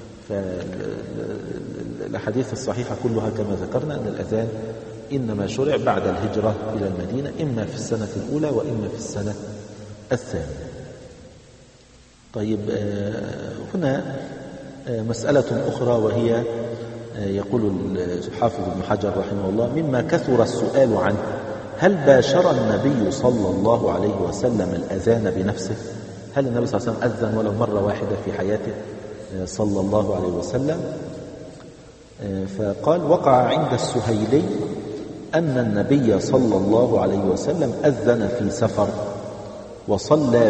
[SPEAKER 1] فالأحاديث الصحيحة كلها كما ذكرنا أن الأذان إنما شرع بعد الهجرة إلى المدينة، إما في السنة الأولى وإما في السنة الثانية. طيب، هنا مسألة أخرى، وهي يقول الحافظ ابن حجر رحمه الله: مما كثر السؤال عنه، هل باشر النبي صلى الله عليه وسلم الأذان بنفسه؟ هل النبي صلى الله عليه وسلم أذن ولو مرة واحدة في حياته صلى الله عليه وسلم؟ فقال: وقع عند السهيلي أن النبي صلى الله عليه وسلم أذن في سفر وصلى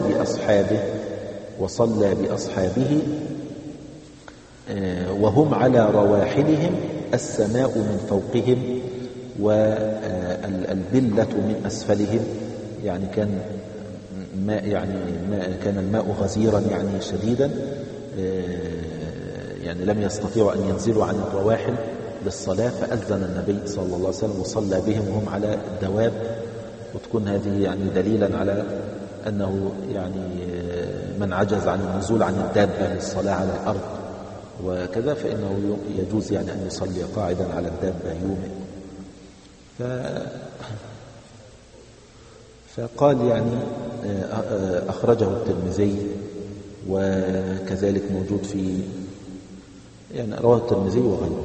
[SPEAKER 1] بأصحابه وهم على رواحلهم، السماء من فوقهم والبلة من أسفلهم، يعني كان الماء غزيرا يعني شديدا، يعني لم يستطيعوا أن ينزلوا عن الرواحل للصلاة، فأذن النبي صلى الله عليه وسلم وصلى بهم وهم على الدواب. وتكون هذه يعني دليلا على أنه يعني من عجز عن النزول عن الدابة للصلاة على الأرض وكذا فإنه يجوز يعني أن يصلي قاعدا على الدابة يومئ. فقال يعني أخرجه الترمذي، وكذلك موجود في يعني رواه الترمذي وغيره.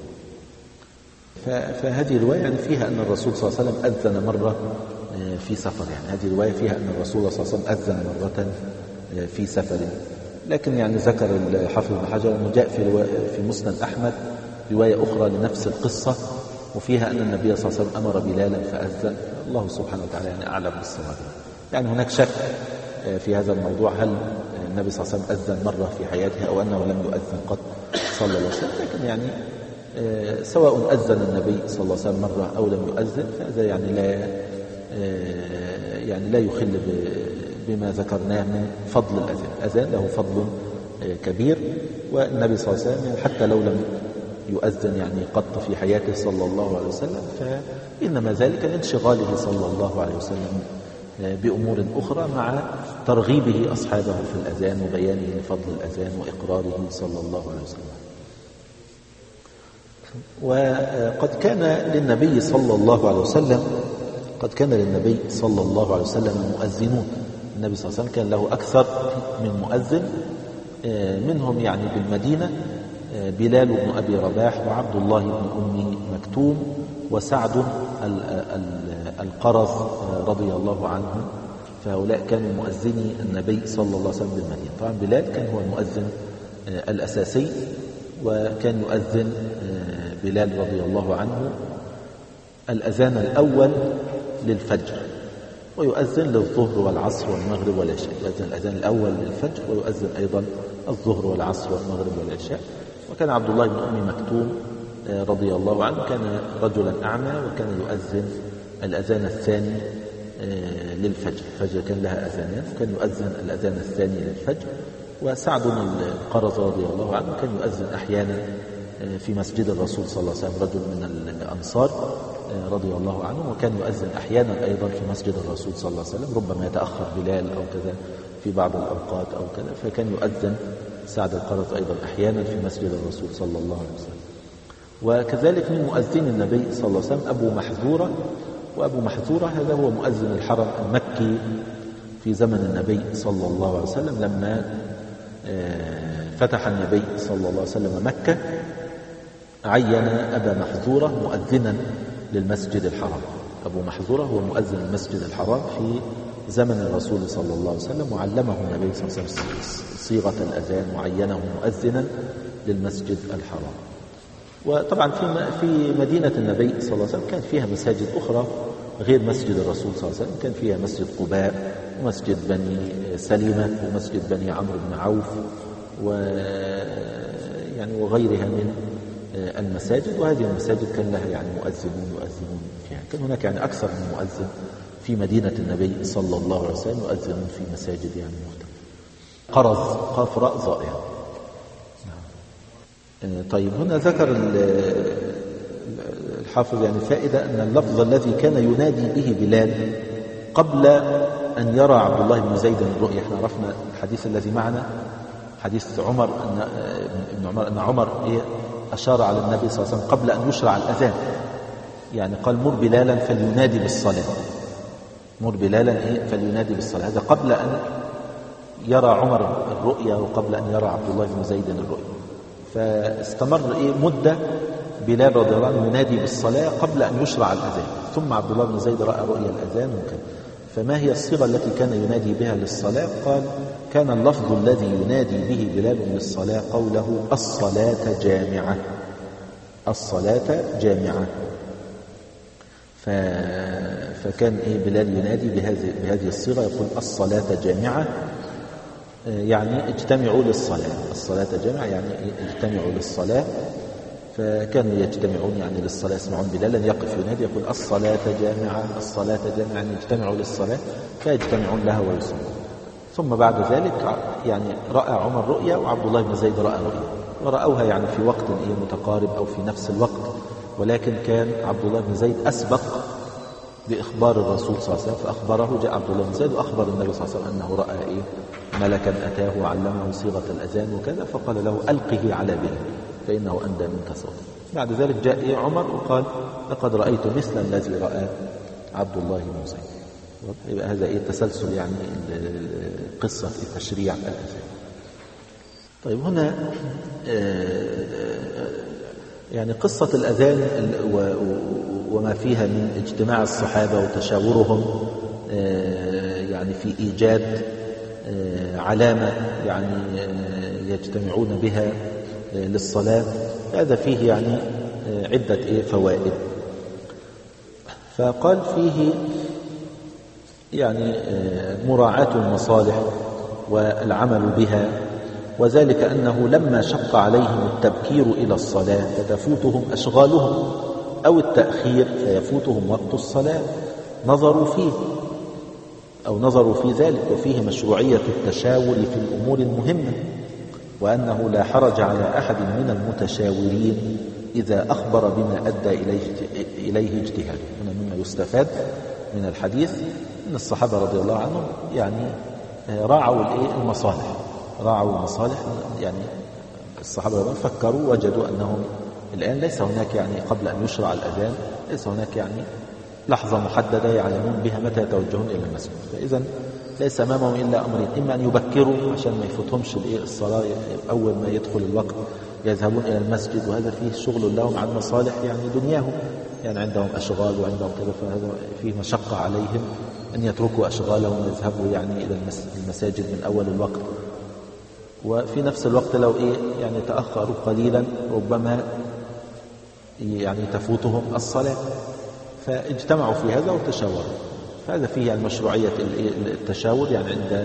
[SPEAKER 1] فهذه الرواية يعني فيها أن الرسول صلى الله عليه وسلم أذن مرة في سفر، يعني هذه الرواية فيها أن الرسول صلى الله عليه وسلم أذن مرة في سفر. لكن يعني ذكر الحافظ بن حجر أنه جاء في مسند أحمد رواية أخرى لنفس القصة، وفيها أن النبي صلى الله عليه وسلم أمر بلالا فأذن. الله سبحانه وتعالى يعني أعلم بالصواب. يعني هناك شك في هذا الموضوع، هل النبي صلى الله عليه وسلم أذن مرة في حياته أو أنه لم يؤذن قط صلى الله عليه وسلم. لكن يعني سواء أذن النبي صلى الله عليه وسلم مرة أو لم يؤذن، فهذا يعني لا يخل بما ذكرناه من فضل الأذان. الأذان له فضل كبير، والنبي صلى الله عليه وسلم حتى لو لم يؤذن يعني قط في حياته صلى الله عليه وسلم، فإنما ذلك لانشغاله صلى الله عليه وسلم بأمور أخرى، مع ترغيبه أصحابه في الأذان وبيانه لفضل الأذان وإقراره صلى الله عليه وسلم. وقد كان للنبي صلى الله عليه وسلم مؤذنون. النبي صلى الله عليه وسلم كان له أكثر من مؤذن، منهم يعني بالمدينة بلال بن أبي رباح وعبد الله بن أم مكتوم وسعد القرظ رضي الله عنه، فهؤلاء كانوا مؤذني النبي صلى الله عليه وسلم بالمدينة. طبعا بلال كان هو المؤذن الأساسي، وكان يؤذن بلال رضي الله عنه الأذان الأول للفجر، ويؤذن للظهر والعصر والمغرب والعشاء. يؤذن الأذان الأول للفجر، ويؤذن أيضا الظهر والعصر والمغرب والعشاء. وكان عبد الله بن أم مكتوم رضي الله عنه كان رجلا أعمى، وكان يؤذن الأذان الثاني للفجر. الفجر كان لها أذانان، وكان يؤذن الأذان الثاني للفجر. وسعد القرظ رضي الله عنه كان يؤذن أحيانا في مسجد الرسول صلى الله عليه وسلم، رجل من الأنصار رضي الله عنه، وكان يؤذن أحيانا أيضا في مسجد الرسول صلى الله عليه وسلم، ربما يتأخر بلال أو كذا في بعض الأوقات أو كذا، فكان يؤذن سعد القرظ أيضا أحيانا في مسجد الرسول صلى الله عليه وسلم. وكذلك من مؤذن النبي صلى الله عليه وسلم أبو محذورة. وأبو محذورة هذا هو مؤذن الحرم المكي في زمن النبي صلى الله عليه وسلم، لما فتح النبي صلى الله عليه وسلم مكة عين أبا محذورة مؤذنا للمسجد الحرام. أبو محذورة هو مؤذن المسجد الحرام في زمن الرسول صلى الله عليه وسلم، وعلمه النبي صلى الله عليه وسلم صيغة الأذان وعينه مؤذنا للمسجد الحرام. وطبعا في مدينة النبي صلى الله عليه وسلم كان فيها مساجد أخرى غير مسجد الرسول صلى الله عليه وسلم. كان فيها مسجد قباء، ومسجد بني سلمة، ومسجد بني عمرو بن عوف، وغيرها من المساجد، وهذه المساجد كان لها يعني مؤذنون يؤذنون فيها. كان هناك يعني أكثر من مؤذن في مدينة النبي صلى الله عليه وسلم يؤذنون في مساجد يعني مختلفة. قرز قاف راء ظاء يعني. طيب هنا ذكر الحافظ يعني فائدة أن اللفظ الذي كان ينادي به بلال قبل أن يرى عبد الله بن زيد الرؤيا. احنا عرفنا الحديث الذي معنا حديث عمر ابن عمر أن عمر أشار على النبي صلى الله عليه وسلم قبل أن يشرع الأذان، يعني قال مر بلالا فلينادي بالصلاة، مر بلالا فلينادي بالصلاة. هذا قبل أن يرى عمر الرؤيا وقبل أن يرى عبد الله بن زيد الرؤيا. فاستمر مدة بلال رضي الله عنه ينادي بالصلاة قبل أن يشرع الأذان، ثم عبد الله بن زيد رأى رؤيا الأذان وكذا. فما هي الصيغة التي كان ينادي بها للصلاة؟ قال كان اللفظ الذي ينادي به بلال للصلاة قوله الصلاة جامعة، الصلاة جامعة. فكان بلال ينادي بهذه الصيغة يقول الصلاة جامعة، يعني اجتمعوا للصلاة، الصلاة جامعة يعني اجتمعوا للصلاة. فكانوا يجتمعون يعني للصلاة، يسمعون بلالا يقف ينادي يقول الصلاة جامعة، الصلاة جامعة، يعني اجتمعوا للصلاة فيجتمعون لها ويصلون. ثم بعد ذلك يعني رأى عمر رؤيا وعبد الله بن زيد رأى رؤيا، ورأوها يعني في وقت متقارب أو في نفس الوقت، ولكن كان عبد الله بن زيد أسبق بإخبار الرسول صلى الله عليه وسلم، فأخبره. جاء عبد الله بن زيد وأخبر النبي صلى الله عليه وسلم أنه رأى ملكا أتاه وعلمه صيغة الأذان وكذا، فقال له ألقه على بلال فإنه أندى منك صوتا. بعد ذلك جاء عمر وقال لقد رأيت مثل الذي رأى عبد الله بن زيد. يبقى هذا تسلسل يعني قصة تشريع الأذان. طيب هنا يعني قصة الأذان وما فيها من اجتماع الصحابة وتشاورهم يعني في إيجاد علامة يعني يجتمعون بها للصلاة، هذا فيه يعني عدة فوائد. فقال فيه يعني مراعاة المصالح والعمل بها، وذلك أنه لما شق عليهم التبكير إلى الصلاة فتفوتهم أشغالهم أو التأخير فيفوتهم وقت الصلاة نظروا في ذلك، وفيه مشروعية التشاور في الأمور المهمة، وأنه لا حرج على أحد من المتشاورين إذا أخبر بما أدى إليه اجتهاده. هنا مما يستفاد من الحديث أن الصحابة رضي الله عنهم يعني راعوا المصالح، يعني الصحابة فكروا وجدوا أنهم الآن ليس هناك يعني قبل أن يشرع الأذان ليس هناك يعني لحظة محددة يعلمون بها متى يتوجهون إلى المسجد، فإذا ليس أمامهم إلا أمرين: إما أن يبكروا عشان ما يفوتهمش الصلاة أول ما يدخل الوقت يذهبون إلى المسجد، وهذا فيه شغل لهم عن مصالح يعني دنياهم، يعني عندهم أشغال وعندهم كذا، فهذا فيه مشقة عليهم أن يتركوا أشغالهم ويذهبوا يعني إلى المساجد من أول الوقت. وفي نفس الوقت لو يعني تأخروا قليلا ربما يعني تفوتهم الصلاة، فاجتمعوا في هذا وتشاوروا. فهذا فيه يعني مشروعية التشاور يعني عند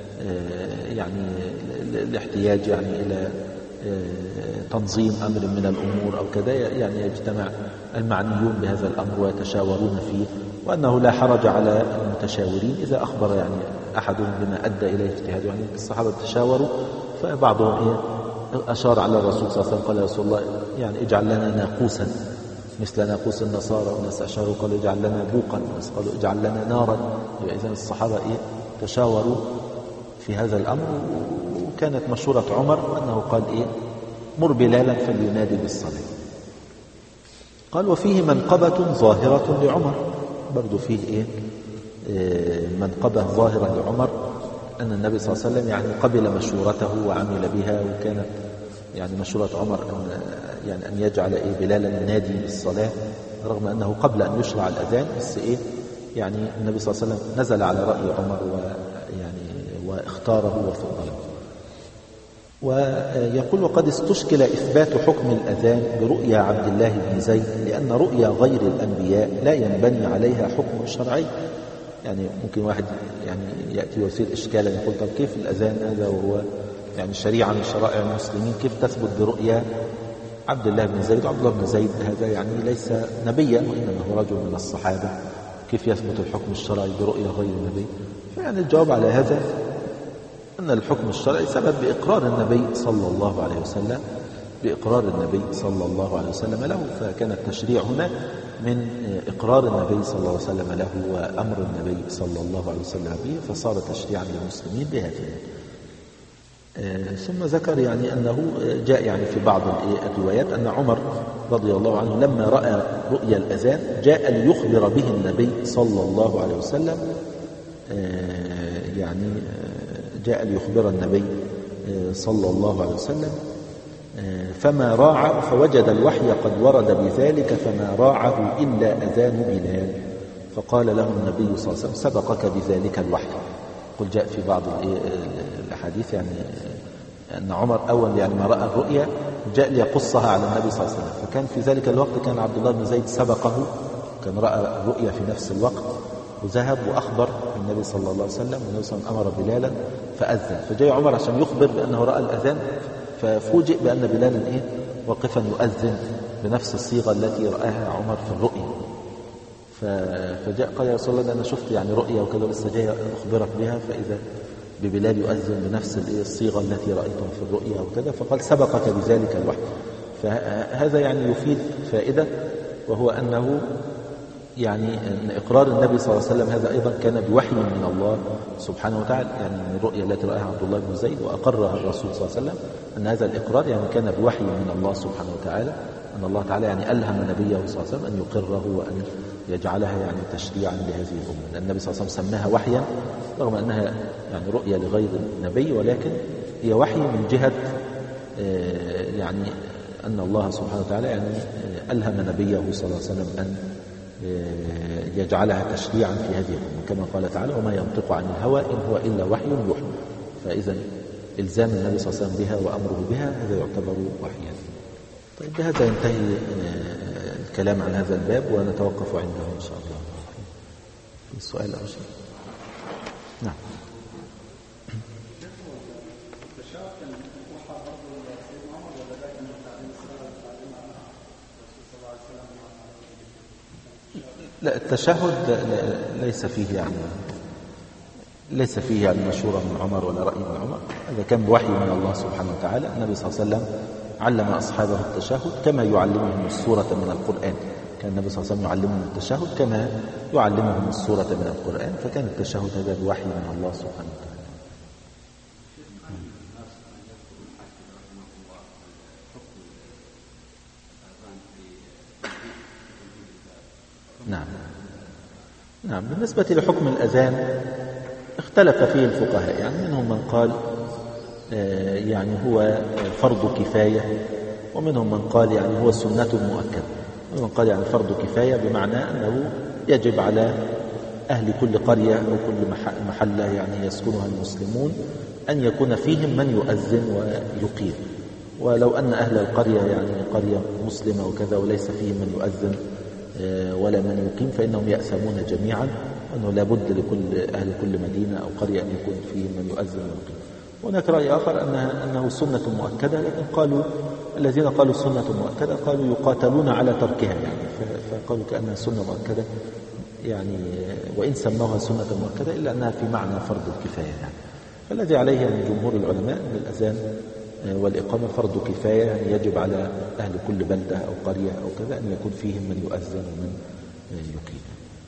[SPEAKER 1] يعني الاحتياج يعني إلى تنظيم أمر من الأمور أو كذا، يعني يجتمع المعنيون بهذا الأمر ويتشاورون فيه، وأنه لا حرج على المتشاورين إذا أخبر يعني أحدهم بما أدى إليه اجتهاده. يعني الصحابة تشاوروا، فبعضهم أشار على الرسول صلى الله عليه وسلم قال يا رسول الله يعني اجعل لنا ناقوسا مثل ناقوس النصارى، والناس أشاروا قالوا اجعل لنا بوقا، والناس قالوا اجعل لنا نارا. إذا الصحابة تشاوروا في هذا الأمر. وكانت مشورة عمر أنه قال مر بلالا فلينادي بالصلاة. قال وفيه منقبة ظاهرة لعمر، برضو فيه منقبة ظاهرة لعمر، أن النبي صلى الله عليه وسلم يعني قبل مشورته وعمل بها، وكانت يعني مشورة عمر أن يجعل بلالا ينادي بالصلاة رغم أنه قبل أن يشرع الأذان، بس يعني النبي صلى الله عليه وسلم نزل على رأي عمر واختاره وفضله. ويقول وقد استشكل إثبات حكم الأذان برؤيا عبد الله بن زيد، لأن رؤيا غير الأنبياء لا ينبني عليها حكم شرعي. يعني ممكن واحد يعني يأتي ويصير إشكالا يقول طب كيف الأذان هذا وهو يعني شريعة من شرائع المسلمين كيف تثبت برؤيا عبد الله بن زيد. عبد الله بن زيد هذا يعني ليس نبيا، وإنما هو رجل من الصحابة، كيف يثبت الحكم الشرعي برؤية غير النبي؟ فيعني الجواب على هذا أن الحكم الشرعي سبب بإقرار النبي صلى الله عليه وسلم، بإقرار النبي صلى الله عليه وسلم له، فكان التشريع هنا من إقرار النبي صلى الله عليه وسلم له وأمر النبي صلى الله عليه وسلم به، فصار تشريعا للمسلمين بهذا. ثم ذكر يعني أنه جاء يعني في بعض الروايات أن عمر رضي الله عنه لما رأى رؤيا الأذان جاء ليخبر به النبي صلى الله عليه وسلم، يعني جاء ليخبر النبي صلى الله عليه وسلم، فما راعى، فوجد الوحي قد ورد بذلك فما راعه إلا أذان بلال، فقال له النبي صلى الله عليه وسلم سبقك بذلك الوحي. قل جاء في بعض الأحاديث يعني أن عمر أول يعني ما رأى الرؤيا جاء ليقصها على النبي صلى الله عليه وسلم، فكان في ذلك الوقت كان عبد الله بن زيد سبقه، كان رأى الرؤيا في نفس الوقت وذهب وأخبر النبي صلى الله عليه وسلم، والنبي صلى الله عليه وسلم أمر بلالا فأذن، فجاء عمر عشان يخبر بأنه رأى الأذان، ففوجئ بأن بلالا واقفا يؤذن بنفس الصيغة التي رآها عمر في الرؤيا. فجاء قال يا رسول الله أنا شفت يعني رؤيا وكذا لسه جاي أخبرك بها، فإذا ببلال يؤذن بنفس الصيغة التي رأيتها في الرؤيا وكذا، فقال سبقك بذلك الوحي. فهذا يعني يفيد فائدة، وهو أنه يعني أن إقرار النبي صلى الله عليه وسلم هذا أيضا كان بوحي من الله سبحانه وتعالى، يعني من الرؤيا التي رأيها عبد الله بن زيد وأقرها الرسول صلى الله عليه وسلم، أن هذا الإقرار يعني كان بوحي من الله سبحانه وتعالى، أن الله تعالى يعني ألهم نبيه صلى الله عليه وسلم أن يقره وأن يجعلها يعني تشريعا لهذه الأمة، لأن النبي صلى الله عليه وسلم سماها وحيا رغم أنها يعني رؤيا لغير النبي، ولكن هي وحي من جهة يعني أن الله سبحانه وتعالى يعني ألهم نبيه صلى الله عليه وسلم أن يجعلها تشريعا في هذه الأمة، كما قال تعالى وما ينطق عن الهوى إن هو إلا وحي يوحى. فإذا إلزام النبي صلى الله عليه وسلم بها وأمره بها هذا يعتبر وحيا. طيب بهذا ينتهي الكلام عن هذا الباب، ونتوقف عنده إن شاء الله. في سؤال أو شيء؟ نعم. لا التشهد ليس فيه يعني مشورة من عمر ولا رأي من عمر، هذا كان بوحي من الله سبحانه وتعالى. النبي صلى الله عليه وسلم علم أصحابه التشهد كما يعلمهم السورة من القرآن، كان النبي صلى الله عليه وسلم يعلمهم التشهد كما يعلمهم السورة من القرآن، فكان التشهد هذا بوحي من الله سبحانه وتعالى. نعم. بالنسبة لحكم الأذان اختلف فيه الفقهاء، يعني منهم من قال يعني هو فرض كفاية، ومنهم من قال يعني هو سنة مؤكدة، ومن قال يعني فرض كفاية بمعنى أنه يجب على أهل كل قرية أو كل محلة يعني يسكنها المسلمون أن يكون فيهم من يؤذن ويقيم، ولو أن أهل القرية يعني قرية مسلمة وكذا وليس فيهم من يؤذن ولا من يقيم فإنهم يأثمون جميعا، وأنه لا بد لكل أهل كل مدينة أو قرية أن يكون فيهم من يؤذن ويقيم. هناك رأي آخر أنه سنة مؤكدة، لكن قالوا الذين قالوا سنة مؤكدة قالوا يقاتلون على تركها، يعني فقالوا كأنها سنة مؤكدة، يعني وإن سموها سنة مؤكدة إلا أنها في معنى فرض الكفاية يعني. فالذي عليه يعني جمهور العلماء أن الأذان والإقامة فرض كفاية، يعني يجب على أهل كل بلدة أو قرية أو كذا أن يكون فيهم من يؤذن ومن يقيم.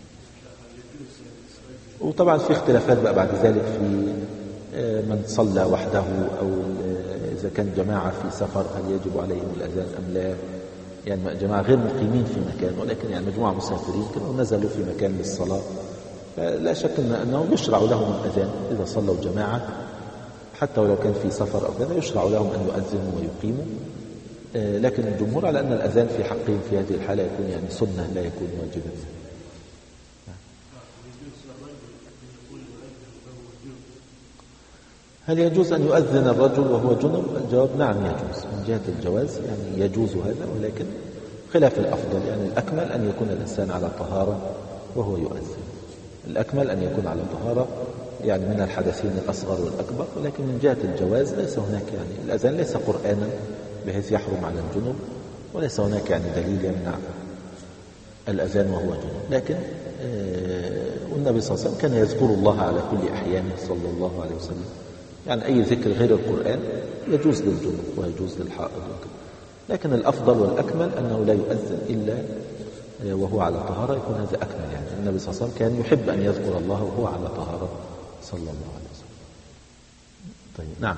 [SPEAKER 1] وطبعا في اختلافات بقى بعد ذلك في من صلى وحده أو إذا كان جماعة في سفر هل يجب عليهم الأذان أم لا، يعني جماعة غير مقيمين في مكان ولكن يعني مجموعة مسافرين كانوا نزلوا في مكان للصلاة، فلا شك أنه يشرع لهم الأذان إذا صلوا جماعة حتى ولو كان في سفر أو كذا، يشرع لهم أن يؤذنوا ويقيموا، لكن الجمهور على أن الأذان في حقهم في هذه الحالة يكون يعني سنة لا يكون واجبا. هل يجوز أن يؤذن الرجل وهو جنب؟ الجواب نعم يجوز، من جهة الجواز يعني يجوز هذا، ولكن خلاف الأفضل، يعني الأكمل أن يكون الإنسان على طهارة وهو يؤذن، الأكمل أن يكون على طهارة يعني من الحدثين الأصغر والأكبر، ولكن من جهة الجواز ليس هناك يعني الأذان ليس قرآنا بحيث يحرم على الجنوب، وليس هناك يعني دليل يمنع الأذان وهو جنوب. لكن والنبي صلى الله عليه وسلم كان يذكر الله على كل أحيانه صلى الله عليه وسلم، يعني أي ذكر غير القرآن يجوز للجنوب ويجوز للحائض وكذا. لكن الأفضل والأكمل أنه لا يؤذن إلا وهو على طهارة، يكون هذا أكمل. يعني النبي صلى الله عليه وسلم كان يحب أن يذكر الله وهو على طهارة صلى الله عليه وسلم. طيب نعم.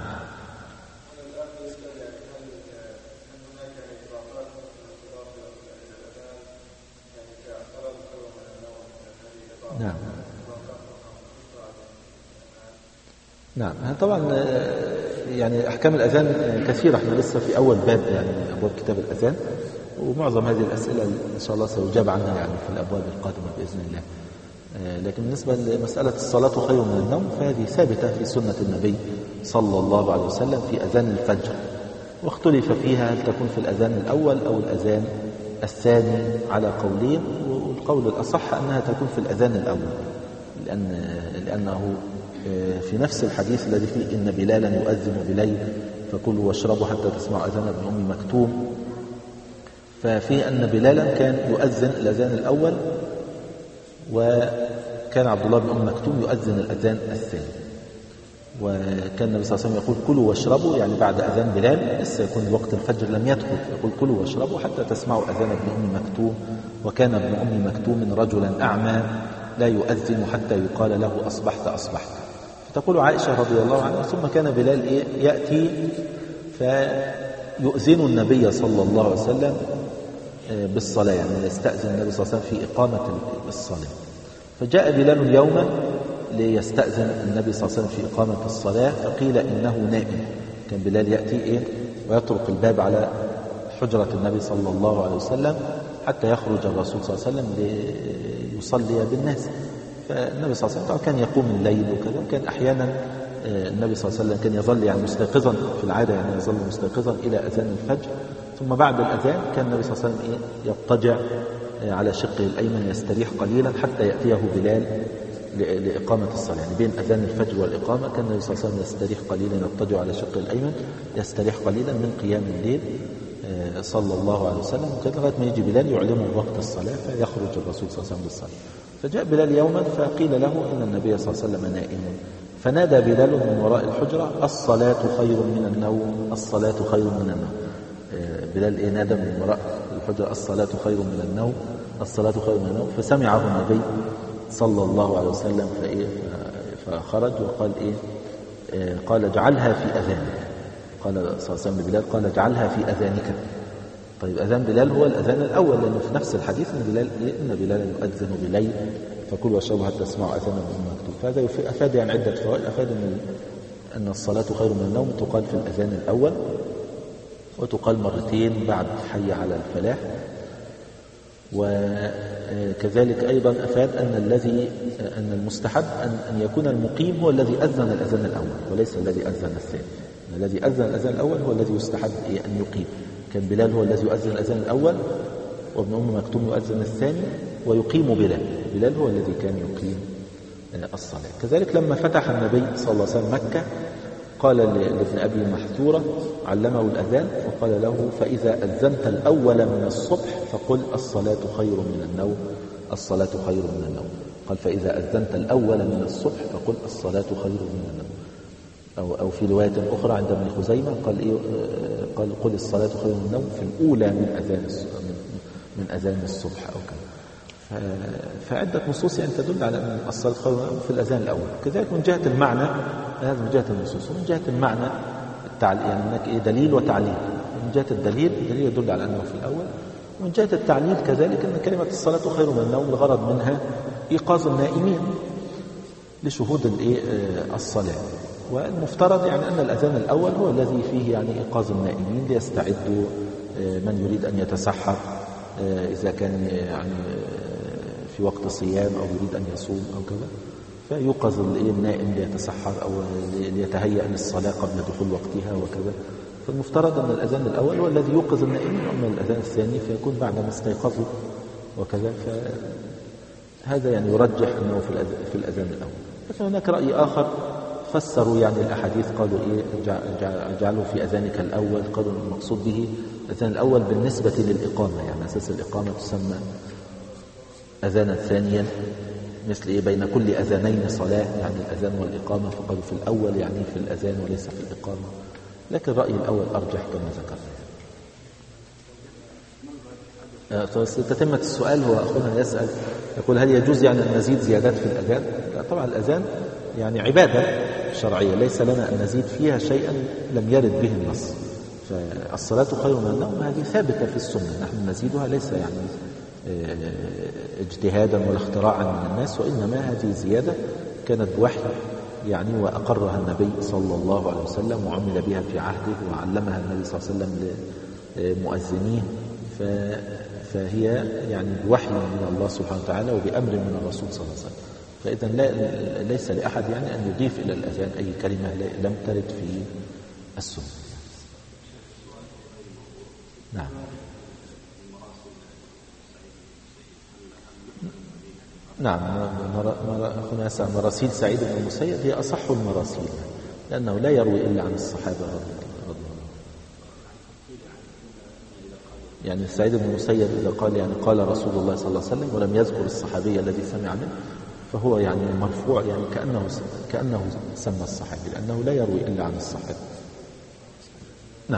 [SPEAKER 1] نعم نعم. طبعا يعني أحكام الأذان كثيرة، احنا لسه في أول باب يعني أبواب كتاب الأذان، ومعظم هذه الأسئلة إن شاء الله سيجاب عنها يعني في الأبواب القادمة بإذن الله. لكن بالنسبة لمسألة الصلاة خير من النوم فهذه ثابتة في سنة النبي صلى الله عليه وسلم في أذان الفجر، واختلف فيها هل تكون في الأذان الأول أو الأذان الثاني على قولين، والقول الأصح أنها تكون في الأذان الأول، لأنه في نفس الحديث الذي فيه إن بلالا يؤذن بليل فكلوا واشربوا حتى تسمعوا أذان ابن أم مكتوم، ففي أن بلالا كان يؤذن الأذان الأول، وكان عبد الله بن أم مكتوم يؤذن الأذان الثاني. وكان النبي صلى الله عليه وسلم يقول كلوا واشربوا، يعني بعد أذان بلال لسه يكون وقت الفجر لم يدخل، يقول كلوا واشربوا حتى تسمعوا أذان ابن أم مكتوم، وكان ابن أم مكتوم رجلا أعمى لا يؤذن حتى يقال له أصبحت أصبحت. فتقول عائشة رضي الله عنها ثم كان بلال يأتي فيؤذن النبي صلى الله عليه وسلم بالصلاة، يعني يستأذن النبي صلى الله عليه وسلم في إقامة الصلاة. فجاء بلال يوما ليستأذن النبي صلى الله عليه وسلم في إقامة الصلاة، فقيل إنه نائم. كان بلال يأتي ويطرق الباب على حجرة النبي صلى الله عليه وسلم حتى يخرج الرسول صلى الله عليه وسلم ليصلي بالناس. فالنبي صلى الله عليه وسلم كان يقوم الليل وكذا، وكان أحيانا النبي صلى الله عليه وسلم كان يظل يعني مستيقظا في العادة، يعني يظل مستيقظا إلى أذان الفجر، ثم بعد الأذان كان النبي صلى الله عليه وسلم يضطجع على شقه الأيمن يستريح قليلا حتى يأتيه بلال لإقامة الصلاة. يعني بين أذان الفجر والإقامة كان النبي صلى الله عليه وسلم يستريح قليلا، يضطجع على شقه الأيمن يستريح قليلا من قيام الليل صلى الله عليه وسلم، وكان لغاية ما يجي بلال يعلمه وقت الصلاة فيخرج الرسول صلى الله عليه وسلم للصلاة. فجاء بلال يوما فقيل له إن النبي صلى الله عليه وسلم نائم، فنادى بلال من وراء الحجرة الصلاة خير من النوم، الصلاة خير من النوم. بلال نادى من وراء الحجرة الصلاة خير من النوم، الصلاة خير من النوم، فسمعه النبي صلى الله عليه وسلم فخرج وقال قال اجعلها في أذانك. قال صلى الله عليه وسلم لبلال قال اجعلها في أذانك. طيب أذان بلال هو الأذان الأول، لأنه في نفس الحديث إن بلال يؤذن بليل فكلوا واشربوا حتى تسمعوا أذان ابن مكتوم. فهذا أفاد يعني عدة فوائد. أفاد أن الصلاة خير من النوم تقال في الأذان الأول، وتقال مرتين بعد حي على الفلاح. وكذلك أيضا أفاد أن المستحب أن يكون المقيم هو الذي أذن الأذان الأول وليس الذي أذن الثاني. الذي أذن الأذان الأول هو الذي يستحب أن يقيم. كان بلال هو الذي يؤذن الأذان الأول، وابن أم مكتوم يؤذن الثاني، ويقيم بلال هو الذي كان يقيم الصلاة. كذلك لما فتح النبي صلى الله عليه وسلم مكة قال لابن أبي محذورة علمه الأذان وقال له فإذا أذنت الأول من الصبح فقل الصلاة خير من النوم، الصلاة خير من النوم. قال فإذا أذنت الأول من الصبح فقل الصلاة خير من النوم. أو في رواية أخرى عند ابن خزيمة قال قل الصلاة خير من النوم في الأولى من أذان الصبح أو كذا. فعدة نصوص يعني تدل على أن الصلاة خير من النوم في الأذان الأول. كذلك من جهة المعنى، هذا من جهة النصوص، ومن جهة المعنى يعني هناك دليل وتعليل. من جهة الدليل يدل على أنه في الأول، ومن جهة التعليل كذلك أن كلمة الصلاة خير من النوم الغرض منها إيقاظ النائمين لشهود الصلاة. والمفترض يعني أن الأذان الأول هو الذي فيه يعني إيقاظ النائمين ليستعدوا من يريد أن يتسحر إذا كان يعني في وقت صيام أو يريد أن يصوم أو كذا، فيوقظ النائم ليتسحر أو ليتهيأ للصلاة قبل دخول وقتها وكذا. فالمفترض أن الأذان الأول هو الذي يوقظ النائمين، أما الأذان الثاني فيكون بعد ما استيقظوا وكذا. فهذا يعني يرجح أنه في الأذان الأول. لكن هناك رأي آخر فسروا يعني الأحاديث، قالوا إيه جعلوا في أذانك الأول، قالوا المقصود به الأذان الأول بالنسبة للإقامة، يعني أساس الإقامة تسمى أذانا ثانيا، مثل إيه بين كل أذانين صلاة، يعني الأذان والإقامة، فقالوا في الأول يعني في الأذان وليس في الإقامة، لكن رأي الأول أرجح كما ذكرنا. تتمة السؤال هو أخونا يسأل يقول هل يجوز يعني أن نزيد زيادات في الأذان؟ لا طبعا، الأذان يعني عبادة شرعية ليس لنا أن نزيد فيها شيئا لم يرد به النص، فالصلاة خير من النوم هذه ثابتة في السنة، نحن نزيدها ليس يعني اجتهادا ولا اختراعا من الناس، وإنما هذه زيادة كانت بوحي يعني، وأقرها النبي صلى الله عليه وسلم وعمل بها في عهده وعلمها النبي صلى الله عليه وسلم لمؤذنيه، فهي يعني بوحي من الله سبحانه وتعالى وبأمر من الرسول صلى الله عليه وسلم، فإذا ليس لأحد يعني أن يضيف إلى الأذان أي كلمة لم ترد في السنة. نعم. نعم، أخونا يسأل مراسيل سعيد بن المسيب هي أصح المراسيل، لأنه لا يروي إلا عن الصحابة رضي الله عنهم. يعني سعيد بن المسيب إذا قال يعني قال رسول الله صلى الله عليه وسلم ولم يذكر الصحابي الذي سمع منه، فهو يعني مرفوع، يعني كأنه سمى الصحابي، لأنه لا يروي إلا عن الصحابة. نعم.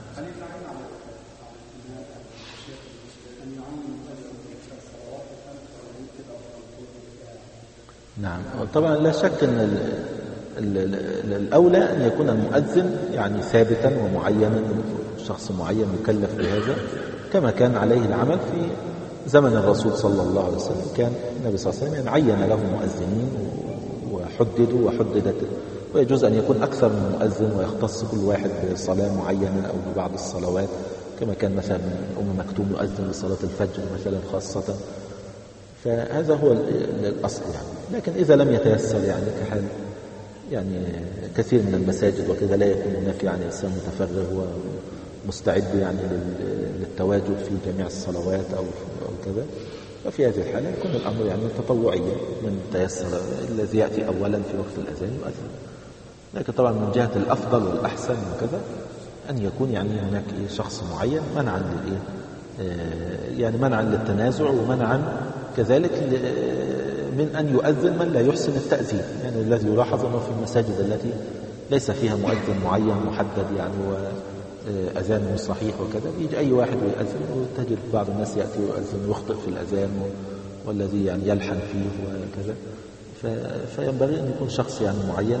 [SPEAKER 1] نعم، طبعا لا شك أن الأولى أن يكون المؤذن يعني ثابتا ومعينا، شخص معين مكلف بهذا، كما كان عليه العمل في زمن الرسول صلى الله عليه وسلم، كان النبي صلى الله عليه وسلم عين له مؤذنين وحددت، ويجوز أن يكون أكثر من مؤذن ويختص كل واحد بصلاة معينة أو ببعض الصلوات، كما كان مثلا أم مكتوم يؤذن لصلاة الفجر مثلا خاصة، فهذا هو الأصل يعني. لكن إذا لم يتيسر يعني كحال يعني كثير من المساجد وكذا لا يكون هناك يعني إنسان متفرغ ومستعد يعني للتواجد في جميع الصلوات أو كذا، ففي هذه الحالة يكون الأمر يعني تطوعيا، من تيسر الذي يأتي أولا في وقت الأذان يؤذن. لكن طبعا من جهة الأفضل والأحسن وكذا أن يكون يعني هناك شخص معين منعا للإيه يعني منعا للتنازع، ومنعا كذلك من أن يؤذن من لا يحسن التأذين، يعني الذي يلاحظ أنه في المساجد التي ليس فيها مؤذن معين محدد يعني وأذانه صحيح وكذا، يجي أي واحد ويؤذن، وتجد بعض الناس يأتي ويؤذن ويخطئ في الأذان والذي يعني يلحن فيه وكذا، فينبغي أن يكون شخص يعني معين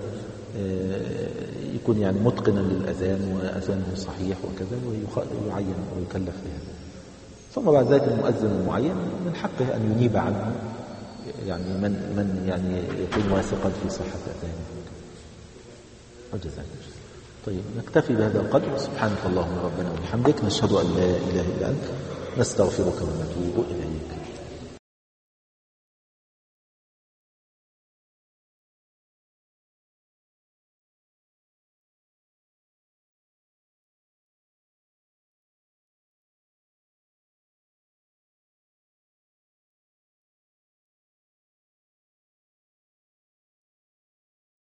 [SPEAKER 1] ويكون يعني متقنا للأذان وأذانه صحيح وكذا، ويعين ويكلف بهذا. ثم بعد ذلك المؤذن المعين من حقه أن ينيب عنه يعني من يعني يكون واثقا في صحة أذانه وجزاك. طيب نكتفي بهذا القدر. سبحانك اللهم ربنا وبحمدك، نشهد أن لا إله إلا أنت، نستغفرك ونتوب إليك.